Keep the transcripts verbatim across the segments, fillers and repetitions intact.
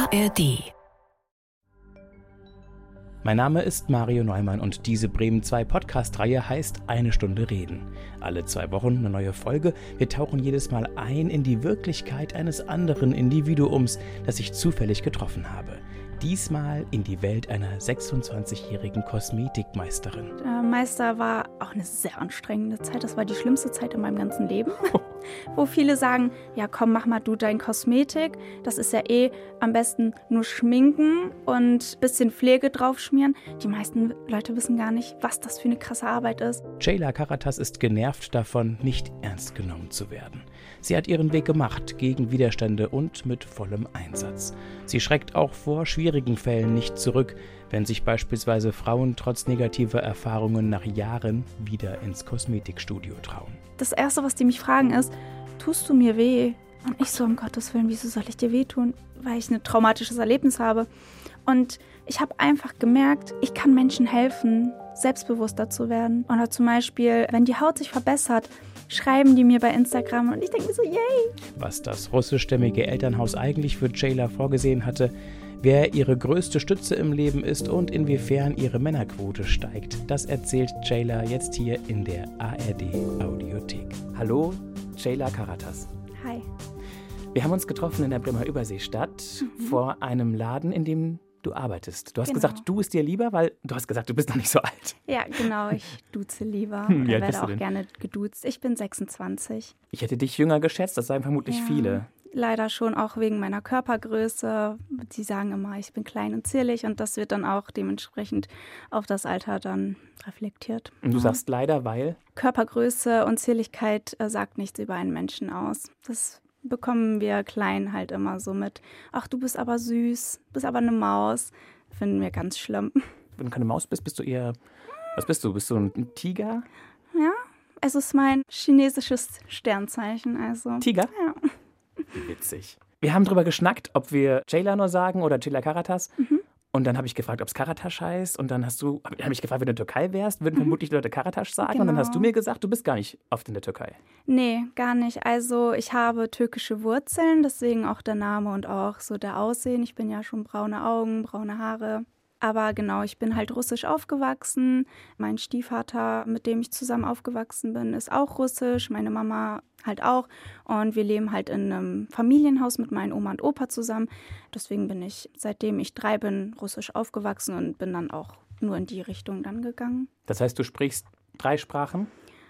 R D. Mein Name ist Mario Neumann und diese Bremen zwei Podcast-Reihe heißt Eine Stunde Reden. Alle zwei Wochen eine neue Folge. Wir tauchen jedes Mal ein in die Wirklichkeit eines anderen Individuums, das ich zufällig getroffen habe. Diesmal in die Welt einer sechsundzwanzigjährigen Kosmetikmeisterin. Der Meister war auch eine sehr anstrengende Zeit. Das war die schlimmste Zeit in meinem ganzen Leben. Wo viele sagen, ja komm, mach mal du dein Kosmetik. Das ist ja eh am besten nur schminken und ein bisschen Pflege draufschmieren. Die meisten Leute wissen gar nicht, was das für eine krasse Arbeit ist. Ceyla Caratas ist genervt davon, nicht ernst genommen zu werden. Sie hat ihren Weg gemacht, gegen Widerstände und mit vollem Einsatz. Sie schreckt auch vor schwierigen Fällen nicht zurück, wenn sich beispielsweise Frauen trotz negativer Erfahrungen nach Jahren wieder ins Kosmetikstudio trauen. Das Erste, was die mich fragen, ist, tust du mir weh? Und ich so, um Gottes Willen, wieso soll ich dir wehtun? Weil ich ein traumatisches Erlebnis habe. Und ich habe einfach gemerkt, ich kann Menschen helfen, selbstbewusster zu werden. Oder zum Beispiel, wenn die Haut sich verbessert, schreiben die mir bei Instagram und ich denke mir so, yay! Was das russischstämmige Elternhaus eigentlich für Ceyla vorgesehen hatte, wer ihre größte Stütze im Leben ist und inwiefern ihre Männerquote steigt, das erzählt Ceyla jetzt hier in der A R D-Audiothek. Hallo, Ceyla Caratas. Hi. Wir haben uns getroffen in der Bremer Überseestadt mhm. vor einem Laden, in dem du arbeitest. Du hast genau. gesagt, du ist dir lieber, weil du hast gesagt, du bist noch nicht so alt. Ja, genau, ich duze lieber Hm, oder werde auch denn? gerne geduzt. Ich bin sechsundzwanzig. Ich hätte dich jünger geschätzt, das sagen vermutlich ja, viele. Leider schon auch wegen meiner Körpergröße. Sie sagen immer, ich bin klein und zierlich und das wird dann auch dementsprechend auf das Alter dann reflektiert. Und du ja. sagst leider, weil? Körpergröße und Zierlichkeit äh, sagt nichts über einen Menschen aus. Das bekommen wir klein halt immer so mit. Ach, du bist aber süß, bist aber eine Maus. Finden wir ganz schlimm. Wenn du keine Maus bist, bist du eher, was bist du? Bist du ein Tiger? Ja, es ist mein chinesisches Sternzeichen. Also. Tiger? Ja. Wie witzig. Wir haben drüber geschnackt, ob wir Ceyla nur sagen oder Ceyla Caratas. Mhm. Und dann habe ich gefragt, ob es Karatas heißt. Und dann hast du, habe ich gefragt, wenn du in der Türkei wärst, würden mhm. vermutlich die Leute Karatas sagen. Genau. Und dann hast du mir gesagt, du bist gar nicht oft in der Türkei. Nee, gar nicht. Also ich habe türkische Wurzeln, deswegen auch der Name und auch so der Aussehen. Ich bin ja schon braune Augen, braune Haare. Aber genau, ich bin halt russisch aufgewachsen. Mein Stiefvater, mit dem ich zusammen aufgewachsen bin, ist auch russisch. Meine Mama halt auch. Und wir leben halt in einem Familienhaus mit meinen Oma und Opa zusammen. Deswegen bin ich, seitdem ich drei bin, russisch aufgewachsen und bin dann auch nur in die Richtung dann gegangen. Das heißt, du sprichst drei Sprachen?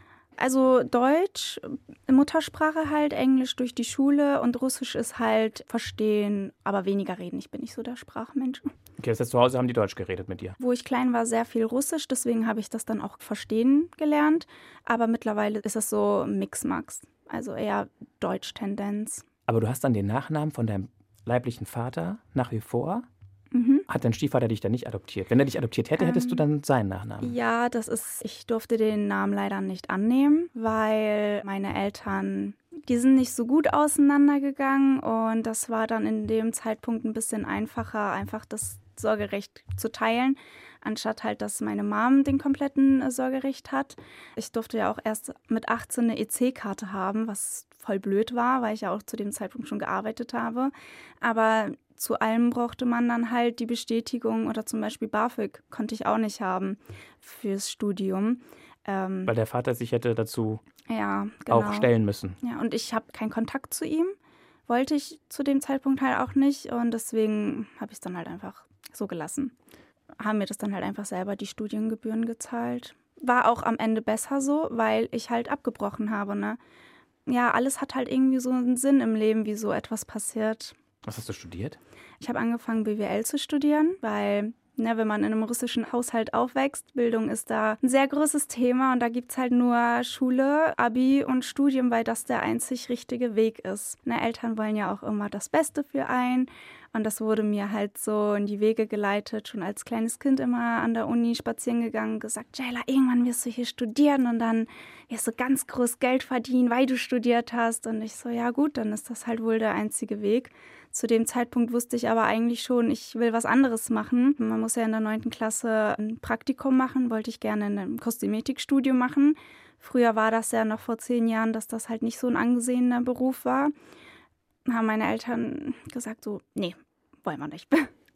Also Deutsch, Muttersprache halt, Englisch durch die Schule und Russisch ist halt verstehen, aber weniger reden. Ich bin nicht so der Sprachmensch. Okay, das heißt, zu Hause haben die Deutsch geredet mit dir? Wo ich klein war, sehr viel Russisch, deswegen habe ich das dann auch verstehen gelernt. Aber mittlerweile ist es so Mix-Max, also eher Deutsch-Tendenz. Aber du hast dann den Nachnamen von deinem leiblichen Vater nach wie vor? Mhm. Hat dein Stiefvater dich dann nicht adoptiert? Wenn er dich adoptiert hätte, hättest ähm, du dann seinen Nachnamen? Ja, das ist, ich durfte den Namen leider nicht annehmen, weil meine Eltern, die sind nicht so gut auseinandergegangen und das war dann in dem Zeitpunkt ein bisschen einfacher, einfach das Sorgerecht zu teilen, anstatt halt, dass meine Mom den kompletten äh, Sorgerecht hat. Ich durfte ja auch erst mit achtzehn eine E C-Karte haben, was voll blöd war, weil ich ja auch zu dem Zeitpunkt schon gearbeitet habe. Aber zu allem brauchte man dann halt die Bestätigung oder zum Beispiel BAföG konnte ich auch nicht haben fürs Studium. Ähm, Weil der Vater sich hätte dazu ja, genau. auch stellen müssen. Ja, und ich habe keinen Kontakt zu ihm, wollte ich zu dem Zeitpunkt halt auch nicht und deswegen habe ich es dann halt einfach so gelassen. Haben mir das dann halt einfach selber die Studiengebühren gezahlt. War auch am Ende besser so, weil ich halt abgebrochen habe, ne? Ja, alles hat halt irgendwie so einen Sinn im Leben, wie so etwas passiert. Was hast du studiert? Ich habe angefangen, B W L zu studieren, weil, ne, wenn man in einem russischen Haushalt aufwächst, Bildung ist da ein sehr großes Thema und da gibt es halt nur Schule, Abi und Studium, weil das der einzig richtige Weg ist. Ne, Eltern wollen ja auch immer das Beste für einen und das wurde mir halt so in die Wege geleitet, schon als kleines Kind immer an der Uni spazieren gegangen, gesagt, Ceyla, irgendwann wirst du hier studieren und dann wirst du ganz groß Geld verdienen, weil du studiert hast. Und ich so, ja gut, dann ist das halt wohl der einzige Weg. Zu dem Zeitpunkt wusste ich aber eigentlich schon, ich will was anderes machen. Man muss ja in der neunten Klasse ein Praktikum machen, wollte ich gerne in einem Kosmetikstudio machen. Früher war das ja noch vor zehn Jahren, dass das halt nicht so ein angesehener Beruf war. Haben meine Eltern gesagt so, nee, wollen wir nicht.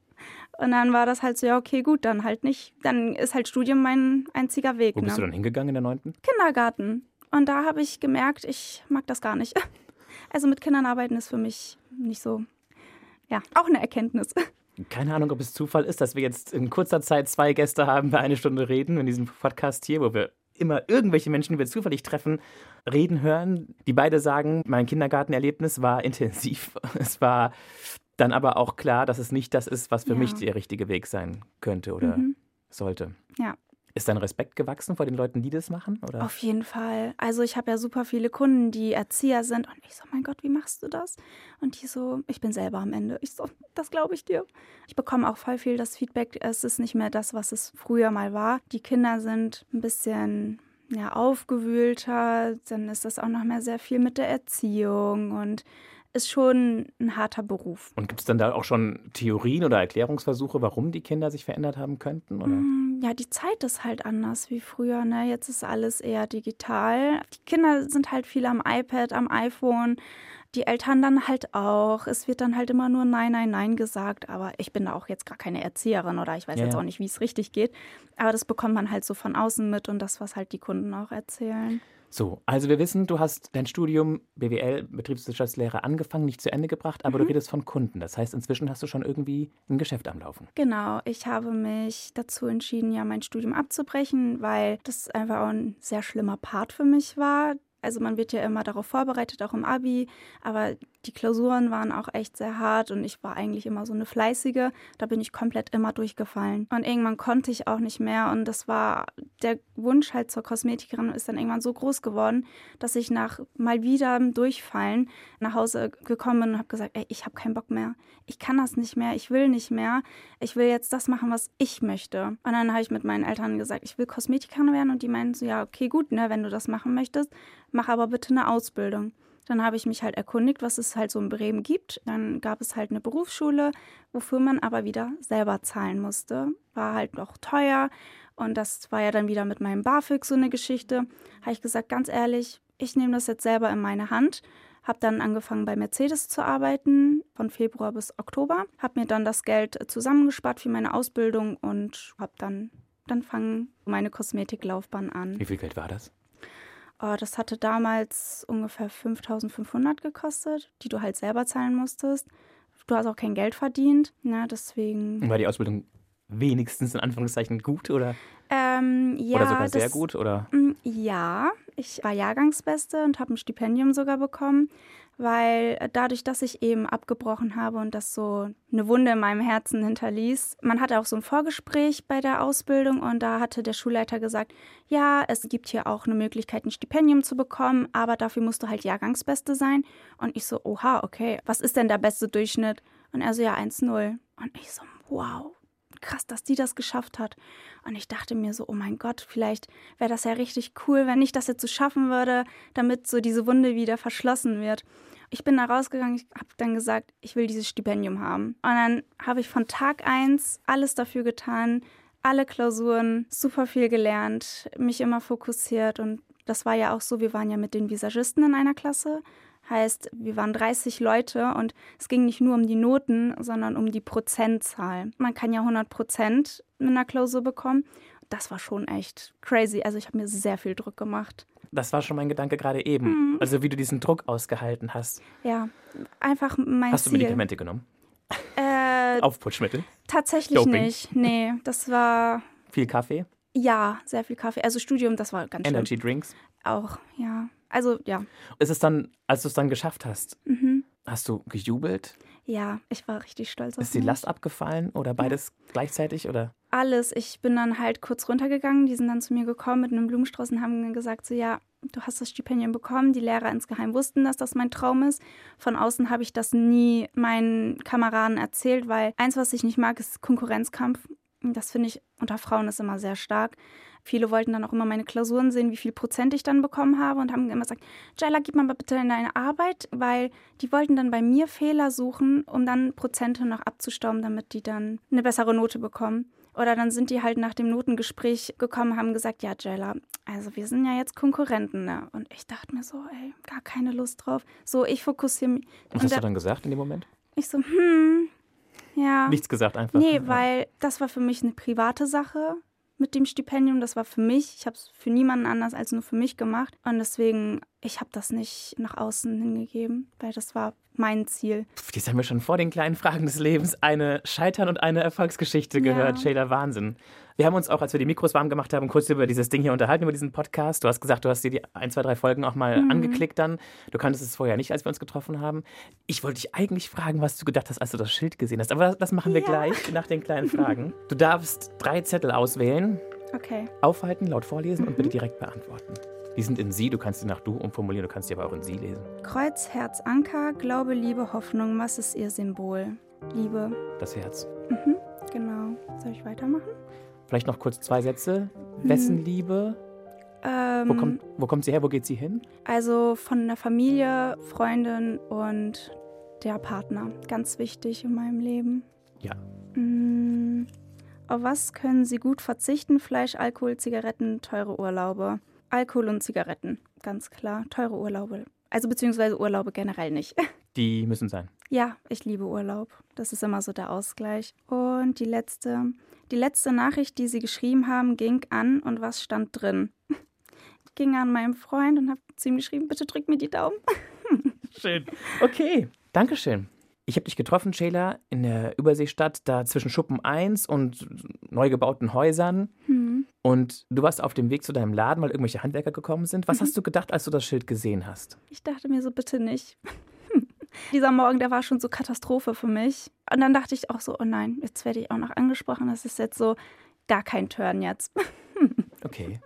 Und dann war das halt so, ja, okay, gut, dann halt nicht. Dann ist halt Studium mein einziger Weg. Wo bist ne? du dann hingegangen in der neunten? Kindergarten. Und da habe ich gemerkt, ich mag das gar nicht. Also mit Kindern arbeiten ist für mich nicht so, ja, auch eine Erkenntnis. Keine Ahnung, ob es Zufall ist, dass wir jetzt in kurzer Zeit zwei Gäste haben, bei eine Stunde reden in diesem Podcast hier, wo wir immer irgendwelche Menschen, die wir zufällig treffen, reden hören, die beide sagen, mein Kindergartenerlebnis war intensiv. Es war dann aber auch klar, dass es nicht das ist, was für Ja. mich der richtige Weg sein könnte oder Mhm. sollte. Ja. Ist dein Respekt gewachsen vor den Leuten, die das machen? Oder? Auf jeden Fall. Also ich habe ja super viele Kunden, die Erzieher sind. Und ich so, mein Gott, wie machst du das? Und die so, ich bin selber am Ende. Ich so, das glaube ich dir. Ich bekomme auch voll viel das Feedback, es ist nicht mehr das, was es früher mal war. Die Kinder sind ein bisschen ja, aufgewühlter. Dann ist das auch noch mehr sehr viel mit der Erziehung und ist schon ein harter Beruf. Und gibt es dann da auch schon Theorien oder Erklärungsversuche, warum die Kinder sich verändert haben könnten? Oder? Ja, die Zeit ist halt anders wie früher, ne? Jetzt ist alles eher digital. Die Kinder sind halt viel am iPad, am iPhone, die Eltern dann halt auch. Es wird dann halt immer nur Nein, Nein, Nein gesagt. Aber ich bin da auch jetzt gar keine Erzieherin oder ich weiß Ja, jetzt ja. auch nicht, wie es richtig geht. Aber das bekommt man halt so von außen mit und das, was halt die Kunden auch erzählen. So, also wir wissen, du hast dein Studium B W L, Betriebswirtschaftslehre, angefangen, nicht zu Ende gebracht, aber Mhm. du redest von Kunden. Das heißt, inzwischen hast du schon irgendwie ein Geschäft am Laufen. Genau, ich habe mich dazu entschieden, ja, mein Studium abzubrechen, weil das einfach auch ein sehr schlimmer Part für mich war. Also man wird ja immer darauf vorbereitet, auch im Abi, aber die Klausuren waren auch echt sehr hart und ich war eigentlich immer so eine Fleißige. Da bin ich komplett immer durchgefallen. Und irgendwann konnte ich auch nicht mehr und das war, der Wunsch halt zur Kosmetikerin ist dann irgendwann so groß geworden, dass ich nach mal wieder Durchfallen nach Hause gekommen bin und habe gesagt, ey, ich habe keinen Bock mehr. Ich kann das nicht mehr, ich will nicht mehr. Ich will jetzt das machen, was ich möchte. Und dann habe ich mit meinen Eltern gesagt, ich will Kosmetikerin werden und die meinten so, ja, okay, gut, ne, wenn du das machen möchtest, mach aber bitte eine Ausbildung. Dann habe ich mich halt erkundigt, was es halt so in Bremen gibt. Dann gab es halt eine Berufsschule, wofür man aber wieder selber zahlen musste. War halt auch teuer und das war ja dann wieder mit meinem BAföG so eine Geschichte. Habe ich gesagt, ganz ehrlich, ich nehme das jetzt selber in meine Hand. Habe dann angefangen bei Mercedes zu arbeiten, von Februar bis Oktober. Habe mir dann das Geld zusammengespart für meine Ausbildung und habe dann, dann fangen meine Kosmetiklaufbahn an. Wie viel Geld war das? Oh, das hatte damals ungefähr fünftausendfünfhundert gekostet, die du halt selber zahlen musstest. Du hast auch kein Geld verdient, ne, deswegen... Und war die Ausbildung wenigstens in Anführungszeichen gut oder, Ähm, ja, oder sogar das, sehr gut? Oder? Mm, Ja, ich war Jahrgangsbeste und habe ein Stipendium sogar bekommen, weil dadurch, dass ich eben abgebrochen habe und das so eine Wunde in meinem Herzen hinterließ, man hatte auch so ein Vorgespräch bei der Ausbildung und da hatte der Schulleiter gesagt, ja, es gibt hier auch eine Möglichkeit, ein Stipendium zu bekommen, aber dafür musst du halt Jahrgangsbeste sein. Und ich so, oha, okay, was ist denn der beste Durchschnitt? Und er so, ja, eins null. Und ich so, wow. Krass, dass die das geschafft hat. Und ich dachte mir so, oh mein Gott, vielleicht wäre das ja richtig cool, wenn ich das jetzt so schaffen würde, damit so diese Wunde wieder verschlossen wird. Ich bin da rausgegangen, ich habe dann gesagt, ich will dieses Stipendium haben. Und dann habe ich von Tag eins alles dafür getan, alle Klausuren, super viel gelernt, mich immer fokussiert. Und das war ja auch so, wir waren ja mit den Visagisten in einer Klasse. Heißt, wir waren dreißig Leute und es ging nicht nur um die Noten, sondern um die Prozentzahl. Man kann ja hundert Prozent in einer Klausur bekommen. Das war schon echt crazy. Also ich habe mir sehr viel Druck gemacht. Das war schon mein Gedanke gerade eben. Mhm. Also wie du diesen Druck ausgehalten hast. Ja, einfach mein Hast du Ziel. Medikamente genommen? Äh, Aufputschmittel? tatsächlich Doping? nicht. Nee, das war, Viel Kaffee? ja, sehr viel Kaffee. Also Studium, das war ganz schlimm. Energy Drinks? Auch, ja. Also, ja. Ist es dann, als du es dann geschafft hast, Mhm. hast du gejubelt? Ja, ich war richtig stolz auf Ist die mich. Last abgefallen oder beides gleichzeitig? Oder? Alles. Ich bin dann halt kurz runtergegangen. Die sind dann zu mir gekommen mit einem Blumenstrauß und haben gesagt, so ja, du hast das Stipendium bekommen. Die Lehrer insgeheim wussten, dass das mein Traum ist. Von außen habe ich das nie meinen Kameraden erzählt, weil eins, was ich nicht mag, ist Konkurrenzkampf. Das finde ich unter Frauen ist immer sehr stark. Viele wollten dann auch immer meine Klausuren sehen, wie viel Prozent ich dann bekommen habe und haben immer gesagt, Jaila, gib mal bitte in deine Arbeit, weil die wollten dann bei mir Fehler suchen, um dann Prozente noch abzustauben, damit die dann eine bessere Note bekommen. Oder dann sind die halt nach dem Notengespräch gekommen, haben gesagt, ja, Jaila, also wir sind ja jetzt Konkurrenten, ne? Und ich dachte mir so, ey, gar keine Lust drauf. So, ich fokussiere mich. Was hast du dann gesagt in dem Moment? Ich so, hm, Ja. Nichts gesagt einfach. Nee, ja. weil das war für mich eine private Sache mit dem Stipendium. Das war für mich. Ich habe es für niemanden anders als nur für mich gemacht. Und deswegen, ich habe das nicht nach außen hingegeben, weil das war mein Ziel. Jetzt haben wir schon vor den kleinen Fragen des Lebens eine Scheitern- und eine Erfolgsgeschichte gehört. Ja. Shayla, Wahnsinn. Wir haben uns auch, als wir die Mikros warm gemacht haben, kurz über dieses Ding hier unterhalten, über diesen Podcast. Du hast gesagt, du hast dir die ein, zwei, drei Folgen auch mal mhm. angeklickt dann. Du kanntest es vorher nicht, als wir uns getroffen haben. Ich wollte dich eigentlich fragen, was du gedacht hast, als du das Schild gesehen hast. Aber das, das machen wir ja. gleich nach den kleinen Fragen. Du darfst drei Zettel auswählen, okay. aufhalten, laut vorlesen mhm. und bitte direkt beantworten. Die sind in Sie, du kannst sie nach Du umformulieren, du kannst sie aber auch in Sie lesen. Kreuz, Herz, Anker, Glaube, Liebe, Hoffnung. Was ist Ihr Symbol? Liebe. Das Herz. Mhm, genau. Soll ich weitermachen? Vielleicht noch kurz zwei Sätze. Hm. Wessen Liebe? Ähm, wo, kommt, wo kommt sie her? Wo geht sie hin? Also von der Familie, Freundin und der Partner. Ganz wichtig in meinem Leben. Ja. Hm, auf was können Sie gut verzichten? Fleisch, Alkohol, Zigaretten, teure Urlaube. Alkohol und Zigaretten, ganz klar. Teure Urlaube. Also beziehungsweise Urlaube generell nicht. Die müssen sein. Ja, ich liebe Urlaub. Das ist immer so der Ausgleich. Und die letzte, die letzte Nachricht, die Sie geschrieben haben, ging an und was stand drin? Ich ging an meinen Freund und habe zu ihm geschrieben, bitte drück mir die Daumen. Schön. Okay, Dankeschön. Ich habe dich getroffen, Shayla, in der Überseestadt, da zwischen Schuppen eins und neu gebauten Häusern. Hm. Und du warst auf dem Weg zu deinem Laden, weil irgendwelche Handwerker gekommen sind. Was mhm. hast du gedacht, als du das Schild gesehen hast? Ich dachte mir so, bitte nicht. Dieser Morgen, der war schon so Katastrophe für mich. Und dann dachte ich auch so, oh nein, jetzt werde ich auch noch angesprochen. Das ist jetzt so gar kein Turn jetzt. Okay.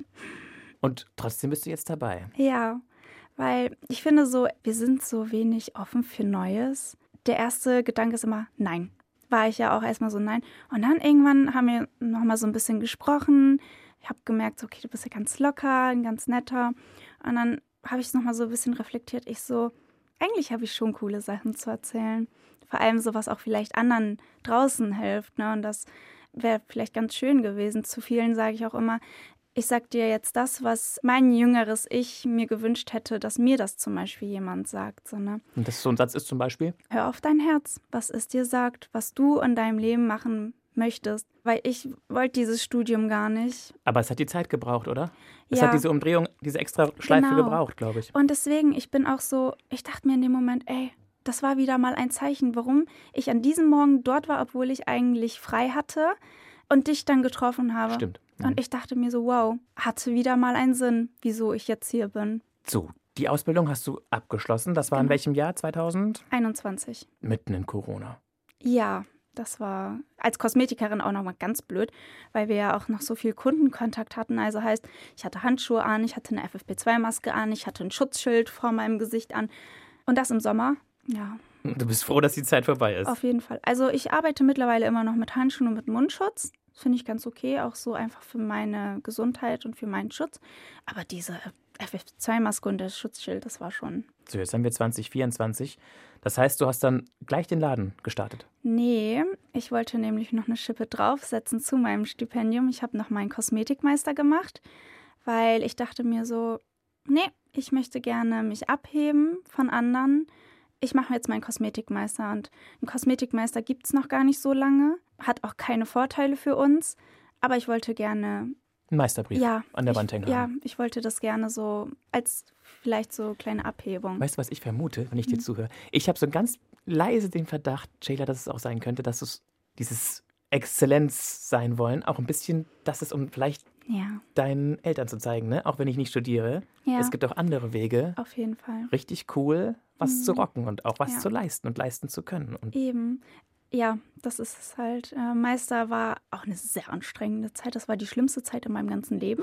Und trotzdem bist du jetzt dabei. Ja, weil ich finde so, wir sind so wenig offen für Neues. Der erste Gedanke ist immer, nein. War ich ja auch erstmal so, nein. Und dann irgendwann haben wir nochmal so ein bisschen gesprochen. Ich habe gemerkt, so, okay, du bist ja ganz locker, ein ganz netter. Und dann habe ich es nochmal so ein bisschen reflektiert. Ich so, eigentlich habe ich schon coole Sachen zu erzählen. Vor allem so, was auch vielleicht anderen draußen hilft. Ne? Und das wäre vielleicht ganz schön gewesen. Zu vielen sage ich auch immer, ich sag dir jetzt das, was mein jüngeres Ich mir gewünscht hätte, dass mir das zum Beispiel jemand sagt. So, ne? Und das so ein Satz ist zum Beispiel? Hör auf dein Herz, was es dir sagt, was du in deinem Leben machen möchtest. Weil ich wollte dieses Studium gar nicht. Aber es hat die Zeit gebraucht, oder? Es ja. hat diese Umdrehung, diese extra Schleife genau. gebraucht, glaube ich. Und deswegen, ich bin auch so, ich dachte mir in dem Moment, ey, das war wieder mal ein Zeichen, warum ich an diesem Morgen dort war, obwohl ich eigentlich frei hatte und dich dann getroffen habe. Stimmt. Und ich dachte mir so, wow, hatte wieder mal einen Sinn, wieso ich jetzt hier bin. So, die Ausbildung hast du abgeschlossen. Das war genau. in welchem Jahr? zwanzig einundzwanzig. Mitten in Corona. Ja, das war als Kosmetikerin auch nochmal ganz blöd, weil wir ja auch noch so viel Kundenkontakt hatten. Also heißt, ich hatte Handschuhe an, ich hatte eine F F P zwei Maske an, ich hatte ein Schutzschild vor meinem Gesicht an. Und das im Sommer, ja. Du bist froh, dass die Zeit vorbei ist. Auf jeden Fall. Also ich arbeite mittlerweile immer noch mit Handschuhen und mit Mundschutz. Finde ich ganz okay, auch so einfach für meine Gesundheit und für meinen Schutz. Aber diese F F P zwei Maske und das Schutzschild, das war schon... So, jetzt haben wir zwanzig vierundzwanzig. Das heißt, du hast dann gleich den Laden gestartet? Nee, ich wollte nämlich noch eine Schippe draufsetzen zu meinem Stipendium. Ich habe noch meinen Kosmetikmeister gemacht, weil ich dachte mir so, nee, ich möchte gerne mich abheben von anderen. Ich mache jetzt meinen Kosmetikmeister und einen Kosmetikmeister gibt es noch gar nicht so lange, hat auch keine Vorteile für uns, aber ich wollte gerne... Ein Meisterbrief ja, an der ich, Wand hängen Ja, haben. ich wollte das gerne so als vielleicht so kleine Abhebung. Weißt du, was ich vermute, wenn ich dir Mhm. zuhöre? Ich habe so ganz leise den Verdacht, Shayla, dass es auch sein könnte, dass es dieses Exzellenz sein wollen, auch ein bisschen, dass es um vielleicht Ja, deinen Eltern zu zeigen, ne? Auch wenn ich nicht studiere. ja, Es gibt auch andere Wege, auf jeden Fall. richtig cool, was Mhm. zu rocken und auch was Ja. zu leisten und leisten zu können. Und Eben. Ja, das ist es halt. Äh, Meister war auch eine sehr anstrengende Zeit. Das war die schlimmste Zeit in meinem ganzen Leben.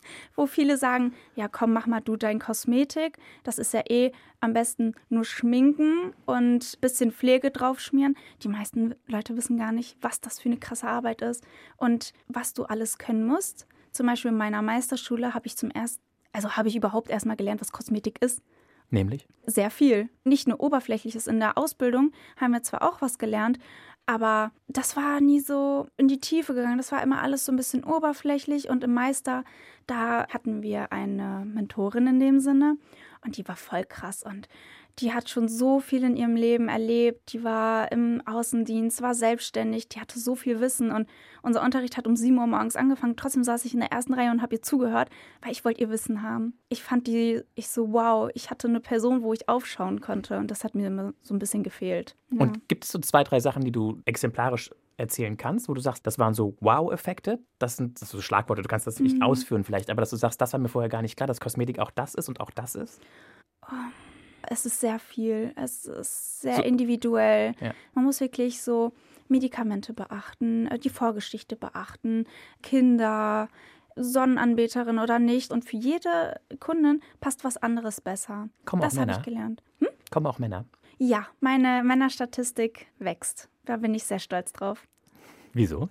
Wo viele sagen, ja komm, mach mal du dein Kosmetik. Das ist ja eh am besten nur schminken und ein bisschen Pflege draufschmieren. Die meisten Leute wissen gar nicht, was das für eine krasse Arbeit ist und was du alles können musst. Zum Beispiel in meiner Meisterschule habe ich zum ersten, also habe ich überhaupt erst mal gelernt, was Kosmetik ist. nämlich? Sehr viel. Nicht nur Oberflächliches. In der Ausbildung haben wir zwar auch was gelernt, aber das war nie so in die Tiefe gegangen. Das war immer alles so ein bisschen oberflächlich. Und im Meister, da hatten wir eine Mentorin in dem Sinne. Und die war voll krass. Und die hat schon so viel in ihrem Leben erlebt. Die war im Außendienst, war selbstständig, die hatte so viel Wissen. Und unser Unterricht hat um sieben Uhr morgens angefangen. Trotzdem saß ich in der ersten Reihe und habe ihr zugehört, weil ich wollte ihr Wissen haben. Ich fand die, ich so, wow, ich hatte eine Person, wo ich aufschauen konnte. Und das hat mir immer so ein bisschen gefehlt. Ja. Und gibt es so zwei, drei Sachen, die du exemplarisch erzählen kannst, wo du sagst, das waren so Wow-Effekte? Das sind, das sind so Schlagworte, du kannst das nicht mhm. ausführen vielleicht, aber dass du sagst, das war mir vorher gar nicht klar, dass Kosmetik auch das ist und auch das ist? Oh. Es ist sehr viel, es ist sehr so individuell. Ja. Man muss wirklich so Medikamente beachten, die Vorgeschichte beachten, Kinder, Sonnenanbeterin oder nicht. Und für jede Kundin passt was anderes besser. Kommen das auch Männer? Das habe ich gelernt. Hm? Kommen auch Männer? Ja, meine Männerstatistik wächst. Da bin ich sehr stolz drauf. Wieso?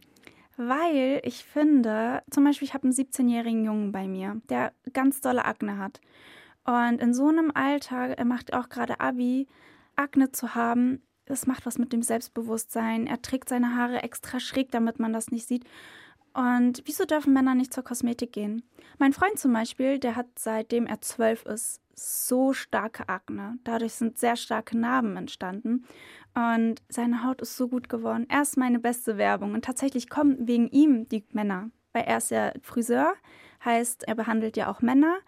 Weil ich finde, zum Beispiel, ich habe einen siebzehnjährigen Jungen bei mir, der ganz dolle Akne hat. Und in so einem Alter, er macht auch gerade Abi, Akne zu haben, das macht was mit dem Selbstbewusstsein. Er trägt seine Haare extra schräg, damit man das nicht sieht. Und wieso dürfen Männer nicht zur Kosmetik gehen? Mein Freund zum Beispiel, der hat seitdem er zwölf ist, so starke Akne. Dadurch sind sehr starke Narben entstanden. Und seine Haut ist so gut geworden. Er ist meine beste Werbung. Und tatsächlich kommen wegen ihm die Männer. Weil er ist ja Friseur, heißt, er behandelt ja auch Männer.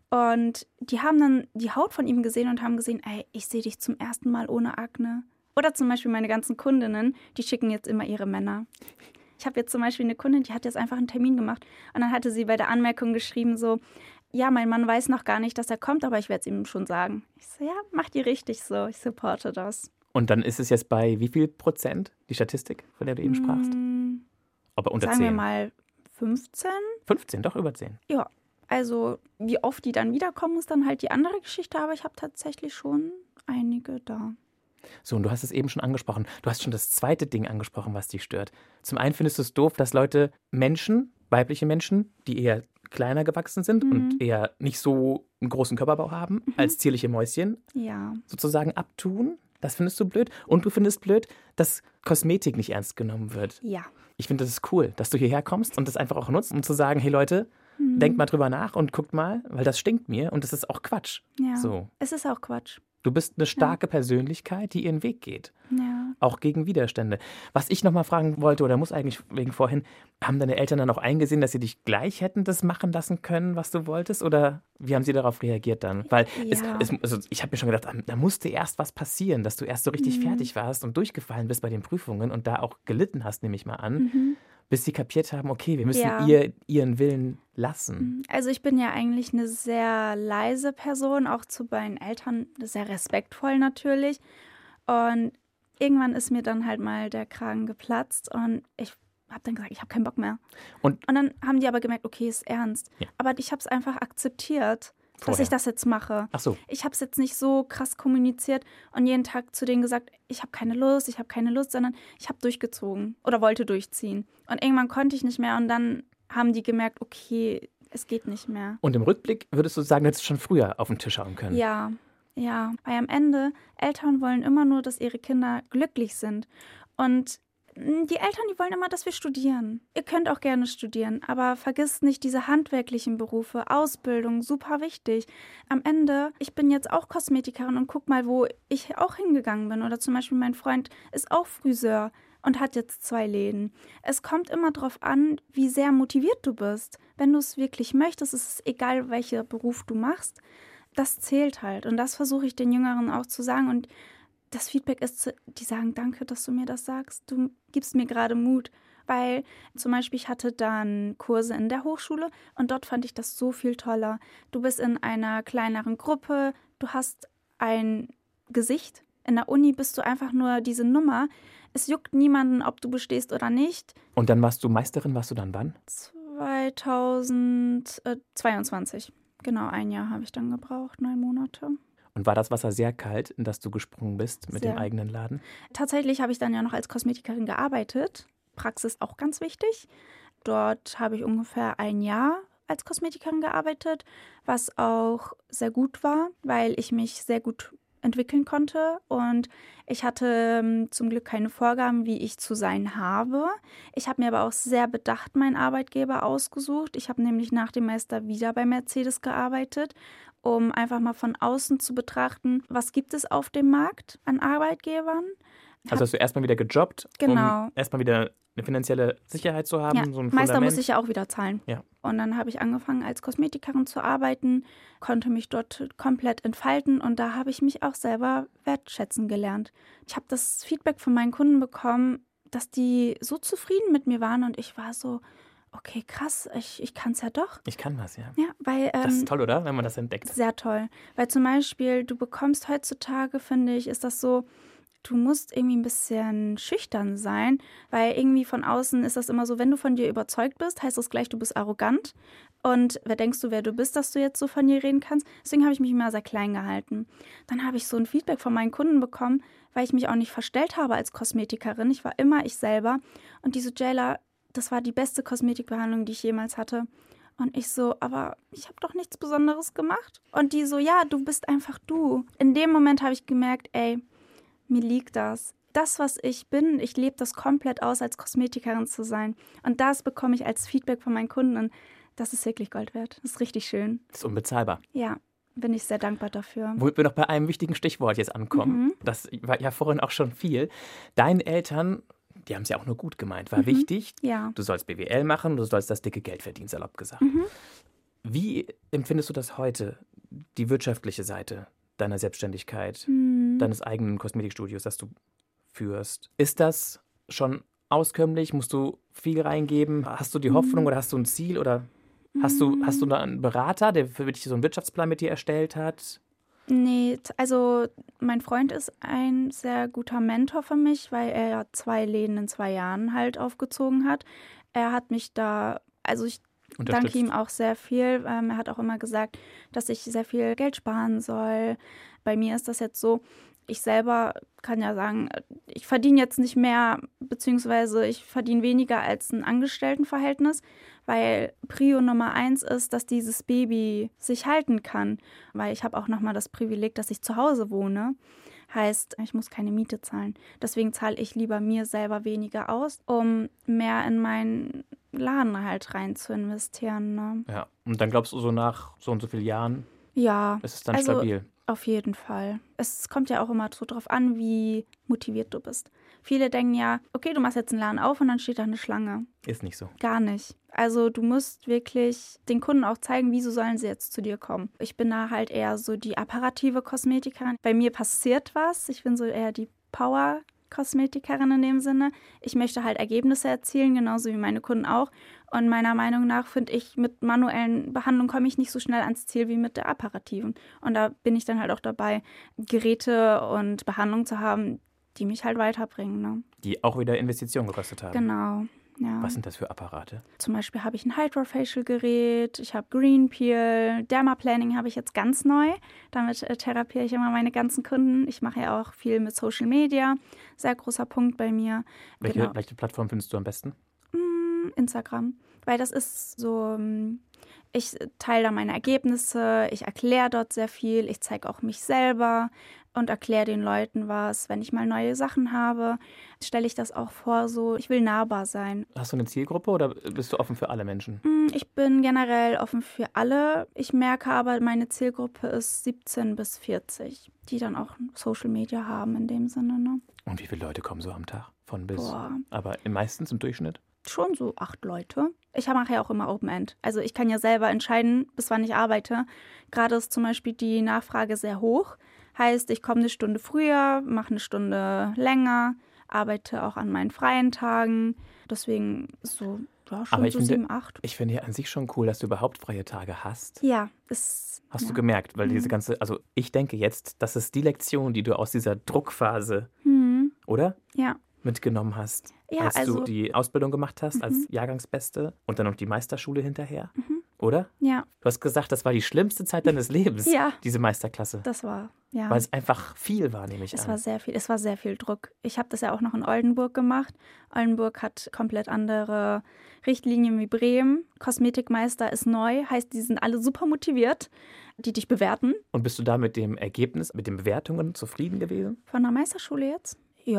Und die haben dann die Haut von ihm gesehen und haben gesehen, ey, ich sehe dich zum ersten Mal ohne Akne. Oder zum Beispiel meine ganzen Kundinnen, die schicken jetzt immer ihre Männer. Ich habe jetzt zum Beispiel eine Kundin, die hat jetzt einfach einen Termin gemacht. Und dann hatte sie bei der Anmerkung geschrieben so, ja, mein Mann weiß noch gar nicht, dass er kommt, aber ich werde es ihm schon sagen. Ich so, ja, mach die richtig so, ich supporte das. Und dann ist es jetzt bei wie viel Prozent, die Statistik, von der du eben sprachst? Mmh, Aber unter sagen zehn? Sagen wir mal fünfzehn. fünfzehn, doch über zehn. Ja. Also wie oft die dann wiederkommen, ist dann halt die andere Geschichte, aber ich habe tatsächlich schon einige da. So, und du hast es eben schon angesprochen. Du hast schon das zweite Ding angesprochen, was dich stört. Zum einen findest du es doof, dass Leute Menschen, weibliche Menschen, die eher kleiner gewachsen sind mhm. und eher nicht so einen großen Körperbau haben, mhm. als zierliche Mäuschen ja. sozusagen abtun. Das findest du blöd. Und du findest blöd, dass Kosmetik nicht ernst genommen wird. Ja. Ich finde, das ist cool, dass du hierher kommst und das einfach auch nutzt, um zu sagen, hey Leute, mhm. denkt mal drüber nach und guckt mal, weil das stinkt mir und das ist auch Quatsch. Ja, so. Es ist auch Quatsch. Du bist eine starke ja. Persönlichkeit, die ihren Weg geht. Ja. Auch gegen Widerstände. Was ich noch mal fragen wollte, oder muss eigentlich wegen vorhin, haben deine Eltern dann auch eingesehen, dass sie dich gleich hätten das machen lassen können, was du wolltest? Oder wie haben sie darauf reagiert dann? Weil ja. es, es, also ich habe mir schon gedacht, da musste erst was passieren, dass du erst so richtig mhm. fertig warst und durchgefallen bist bei den Prüfungen und da auch gelitten hast, nehme ich mal an. Mhm. Bis sie kapiert haben, okay, wir müssen ja. ihr ihren Willen lassen. Also ich bin ja eigentlich eine sehr leise Person, auch zu meinen Eltern, sehr respektvoll natürlich. Und irgendwann ist mir dann halt mal der Kragen geplatzt und ich habe dann gesagt, ich habe keinen Bock mehr. Und, und dann haben die aber gemerkt, okay, ist ernst. Ja. Aber ich habe es einfach akzeptiert. Vorher. Dass ich das jetzt mache. Ach so. Ich habe es jetzt nicht so krass kommuniziert und jeden Tag zu denen gesagt, ich habe keine Lust, ich habe keine Lust, sondern ich habe durchgezogen oder wollte durchziehen. Und irgendwann konnte ich nicht mehr und dann haben die gemerkt, okay, es geht nicht mehr. Und im Rückblick würdest du sagen, du hättest schon früher auf den Tisch hauen können? Ja, ja. Weil am Ende, Eltern wollen immer nur, dass ihre Kinder glücklich sind. Und die Eltern, die wollen immer, dass wir studieren. Ihr könnt auch gerne studieren, aber vergisst nicht diese handwerklichen Berufe, Ausbildung, super wichtig. Am Ende, ich bin jetzt auch Kosmetikerin und guck mal, wo ich auch hingegangen bin. Oder zum Beispiel mein Freund ist auch Friseur und hat jetzt zwei Läden. Es kommt immer darauf an, wie sehr motiviert du bist. Wenn du es wirklich möchtest, ist es egal, welcher Beruf du machst. Das zählt halt und das versuche ich den Jüngeren auch zu sagen und das Feedback ist, die sagen, danke, dass du mir das sagst. Du gibst mir gerade Mut. Weil zum Beispiel, ich hatte dann Kurse in der Hochschule und dort fand ich das so viel toller. Du bist in einer kleineren Gruppe, du hast ein Gesicht. In der Uni bist du einfach nur diese Nummer. Es juckt niemanden, ob du bestehst oder nicht. Und dann warst du Meisterin, warst du dann wann? zweitausendzweiundzwanzig. Genau, ein Jahr habe ich dann gebraucht, neun Monate. Und war das Wasser sehr kalt, in das du gesprungen bist mit sehr. dem eigenen Laden? Tatsächlich habe ich dann ja noch als Kosmetikerin gearbeitet. Praxis auch ganz wichtig. Dort habe ich ungefähr ein Jahr als Kosmetikerin gearbeitet, was auch sehr gut war, weil ich mich sehr gut entwickeln konnte und ich hatte ähm, zum Glück keine Vorgaben, wie ich zu sein habe. Ich habe mir aber auch sehr bedacht meinen Arbeitgeber ausgesucht. Ich habe nämlich nach dem Master wieder bei Mercedes gearbeitet um einfach mal von außen zu betrachten, was gibt es auf dem Markt an Arbeitgebern. Also hast du erstmal wieder gejobbt, genau. um erstmal wieder eine finanzielle Sicherheit zu haben, ja, so ein Meister Fundament. muss ich ja auch wieder zahlen. Ja. Und dann habe ich angefangen, als Kosmetikerin zu arbeiten, konnte mich dort komplett entfalten und da habe ich mich auch selber wertschätzen gelernt. Ich habe das Feedback von meinen Kunden bekommen, dass die so zufrieden mit mir waren und ich war so, okay, krass, ich, ich kann es ja doch. Ich kann was, ja. Ja, weil, ähm, das ist toll, oder? Wenn man das entdeckt. Sehr toll. Weil zum Beispiel, du bekommst heutzutage, finde ich, ist das so, du musst irgendwie ein bisschen schüchtern sein, weil irgendwie von außen ist das immer so, wenn du von dir überzeugt bist, heißt das gleich, du bist arrogant. Und wer denkst du, wer du bist, dass du jetzt so von dir reden kannst? Deswegen habe ich mich immer sehr klein gehalten. Dann habe ich so ein Feedback von meinen Kunden bekommen, weil ich mich auch nicht verstellt habe als Kosmetikerin. Ich war immer ich selber. Und die so, Jayla, das war die beste Kosmetikbehandlung, die ich jemals hatte. Und ich so, aber ich habe doch nichts Besonderes gemacht. Und die so, ja, du bist einfach du. In dem Moment habe ich gemerkt, ey, mir liegt das. Das, was ich bin, ich lebe das komplett aus, als Kosmetikerin zu sein. Und das bekomme ich als Feedback von meinen Kunden. Und das ist wirklich Gold wert. Das ist richtig schön. Das ist unbezahlbar. Ja, bin ich sehr dankbar dafür. Wo wir noch bei einem wichtigen Stichwort jetzt ankommen. Mhm. Das war ja vorhin auch schon viel. Deine Eltern, die haben es ja auch nur gut gemeint. War Mhm. wichtig, Ja. du sollst B W L machen, du sollst das dicke Geld verdienen, salopp gesagt. Mhm. Wie empfindest du das heute, die wirtschaftliche Seite deiner Selbstständigkeit, Mhm. deines eigenen Kosmetikstudios, das du führst? Ist das schon auskömmlich? Musst du viel reingeben? Hast du die Hoffnung Mhm. oder hast du ein Ziel? Oder hast du, hast du da einen Berater, der für dich so einen Wirtschaftsplan mit dir erstellt hat? Nee, t- also mein Freund ist ein sehr guter Mentor für mich, weil er ja zwei Läden in zwei Jahren halt aufgezogen hat. Er hat mich da, also ich danke Unterstützt? ihm auch sehr viel. Ähm, er hat auch immer gesagt, dass ich sehr viel Geld sparen soll. Bei mir ist das jetzt so, ich selber kann ja sagen, ich verdiene jetzt nicht mehr, beziehungsweise ich verdiene weniger als ein Angestelltenverhältnis, weil Prio Nummer eins ist, dass dieses Baby sich halten kann. Weil ich habe auch nochmal das Privileg, dass ich zu Hause wohne. Heißt, ich muss keine Miete zahlen. Deswegen zahle ich lieber mir selber weniger aus, um mehr in meinen Laden halt rein zu investieren. Ne? Ja, und dann glaubst du, so nach so und so vielen Jahren Ja, ist es dann also stabil? auf jeden Fall. Es kommt ja auch immer so drauf an, wie motiviert du bist. Viele denken ja, okay, du machst jetzt einen Laden auf und dann steht da eine Schlange. Ist nicht so. Gar nicht. Also du musst wirklich den Kunden auch zeigen, wieso sollen sie jetzt zu dir kommen. Ich bin da halt eher so die apparative Kosmetikerin. Bei mir passiert was. Ich bin so eher die Power-Kosmetikerin in dem Sinne. Ich möchte halt Ergebnisse erzielen, genauso wie meine Kunden auch. Und meiner Meinung nach finde ich, mit manuellen Behandlungen komme ich nicht so schnell ans Ziel wie mit der apparativen. Und da bin ich dann halt auch dabei, Geräte und Behandlungen zu haben, die mich halt weiterbringen. Ne? Die auch wieder Investitionen gekostet haben. Genau. Ja. Was sind das für Apparate? Zum Beispiel habe ich ein Hydrofacial-Gerät, ich habe Green Peel, Dermaplaning habe ich jetzt ganz neu. Damit äh, therapiere ich immer meine ganzen Kunden. Ich mache ja auch viel mit Social Media. Sehr großer Punkt bei mir. Welche, Genau. welche Plattform findest du am besten? Mm, Instagram. Weil das ist so, mm, ich teile da meine Ergebnisse, ich erkläre dort sehr viel, ich zeige auch mich selber und erkläre den Leuten was. Wenn ich mal neue Sachen habe, stelle ich das auch vor, so, ich will nahbar sein. Hast du eine Zielgruppe oder bist du offen für alle Menschen? Mm, Ich bin generell offen für alle. Ich merke aber, meine Zielgruppe ist siebzehn bis vierzig, die dann auch Social Media haben in dem Sinne. Ne? Und wie viele Leute kommen so am Tag? Von bis? Boah. Aber meistens im Durchschnitt? Schon so acht Leute. Ich mache ja auch immer Open End. Also ich kann ja selber entscheiden, bis wann ich arbeite. Gerade ist zum Beispiel die Nachfrage sehr hoch. Heißt, ich komme eine Stunde früher, mache eine Stunde länger, arbeite auch an meinen freien Tagen. Deswegen so, ja, schon Aber ich so finde- sieben, acht. Ich finde ja an sich schon cool, dass du überhaupt freie Tage hast. Ja, ist. Hast ja. du gemerkt, weil Mhm. diese ganze, also ich denke jetzt, das ist die Lektion, die du aus dieser Druckphase, Hm, oder? ja. Mitgenommen hast, Ja, als also- du die Ausbildung gemacht hast als Mhm. Jahrgangsbeste und dann noch die Meisterschule hinterher, Mhm. oder? Ja, Du hast gesagt, das war die schlimmste Zeit deines Lebens, Ja. diese Meisterklasse, das war. Ja. weil es einfach viel war, nehme ich Es an. war sehr viel, es war sehr viel Druck. Ich habe das ja auch noch in Oldenburg gemacht. Oldenburg hat komplett andere Richtlinien wie Bremen. Kosmetikmeister ist neu, heißt, die sind alle super motiviert, die dich bewerten. Und bist du da mit dem Ergebnis, mit den Bewertungen zufrieden gewesen? Von der Meisterschule jetzt? Ja,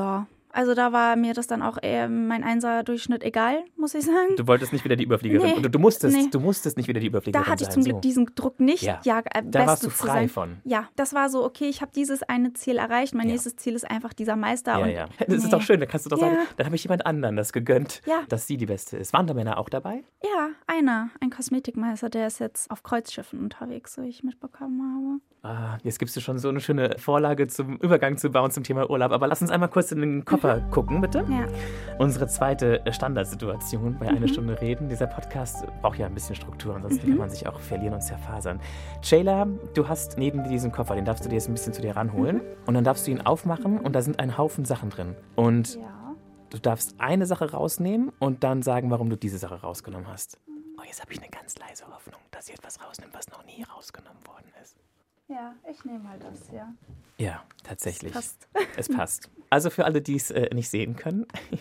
Also da war mir das dann auch eher mein Einser-Durchschnitt egal, muss ich sagen. Du wolltest nicht wieder die Überfliegerin. Nee, du, du, musstest, nee. du musstest nicht wieder die Überfliegerin Da hatte ich sein, zum Glück so. diesen Druck nicht. Ja, ja äh, da warst du Beste zu frei sein. von. Ja, das war so, okay, ich habe dieses eine Ziel erreicht. Mein Ja. nächstes Ziel ist einfach dieser Meister. Ja, und ja. Das nee. ist doch schön, da kannst du doch Ja. sagen, dann habe ich jemand anderen das gegönnt, Ja. dass sie die Beste ist. Waren da Männer auch dabei? Ja, einer, ein Kosmetikmeister, der ist jetzt auf Kreuzschiffen unterwegs, so wie ich mitbekommen habe. Ah, jetzt gibst du schon so eine schöne Vorlage zum Übergang zu bauen zum Thema Urlaub. Aber lass uns einmal kurz in den Koffer Mhm. gucken, bitte. Ja. Unsere zweite Standardsituation bei Mhm. Eine Stunde Reden. Dieser Podcast braucht ja ein bisschen Struktur, ansonsten Mhm. kann man sich auch verlieren und zerfasern. Jayla, du hast neben dir diesen Koffer, den darfst du dir jetzt ein bisschen zu dir ranholen. Mhm. Und dann darfst du ihn aufmachen und da sind ein Haufen Sachen drin. Und Ja. du darfst eine Sache rausnehmen und dann sagen, warum du diese Sache rausgenommen hast. Oh, jetzt habe ich eine ganz leise Hoffnung, dass sie etwas rausnimmt, was noch nie rausgenommen worden ist. Ja, ich nehme mal das, ja. Ja, tatsächlich. Passt. Es passt. Also für alle, die es äh, nicht sehen können.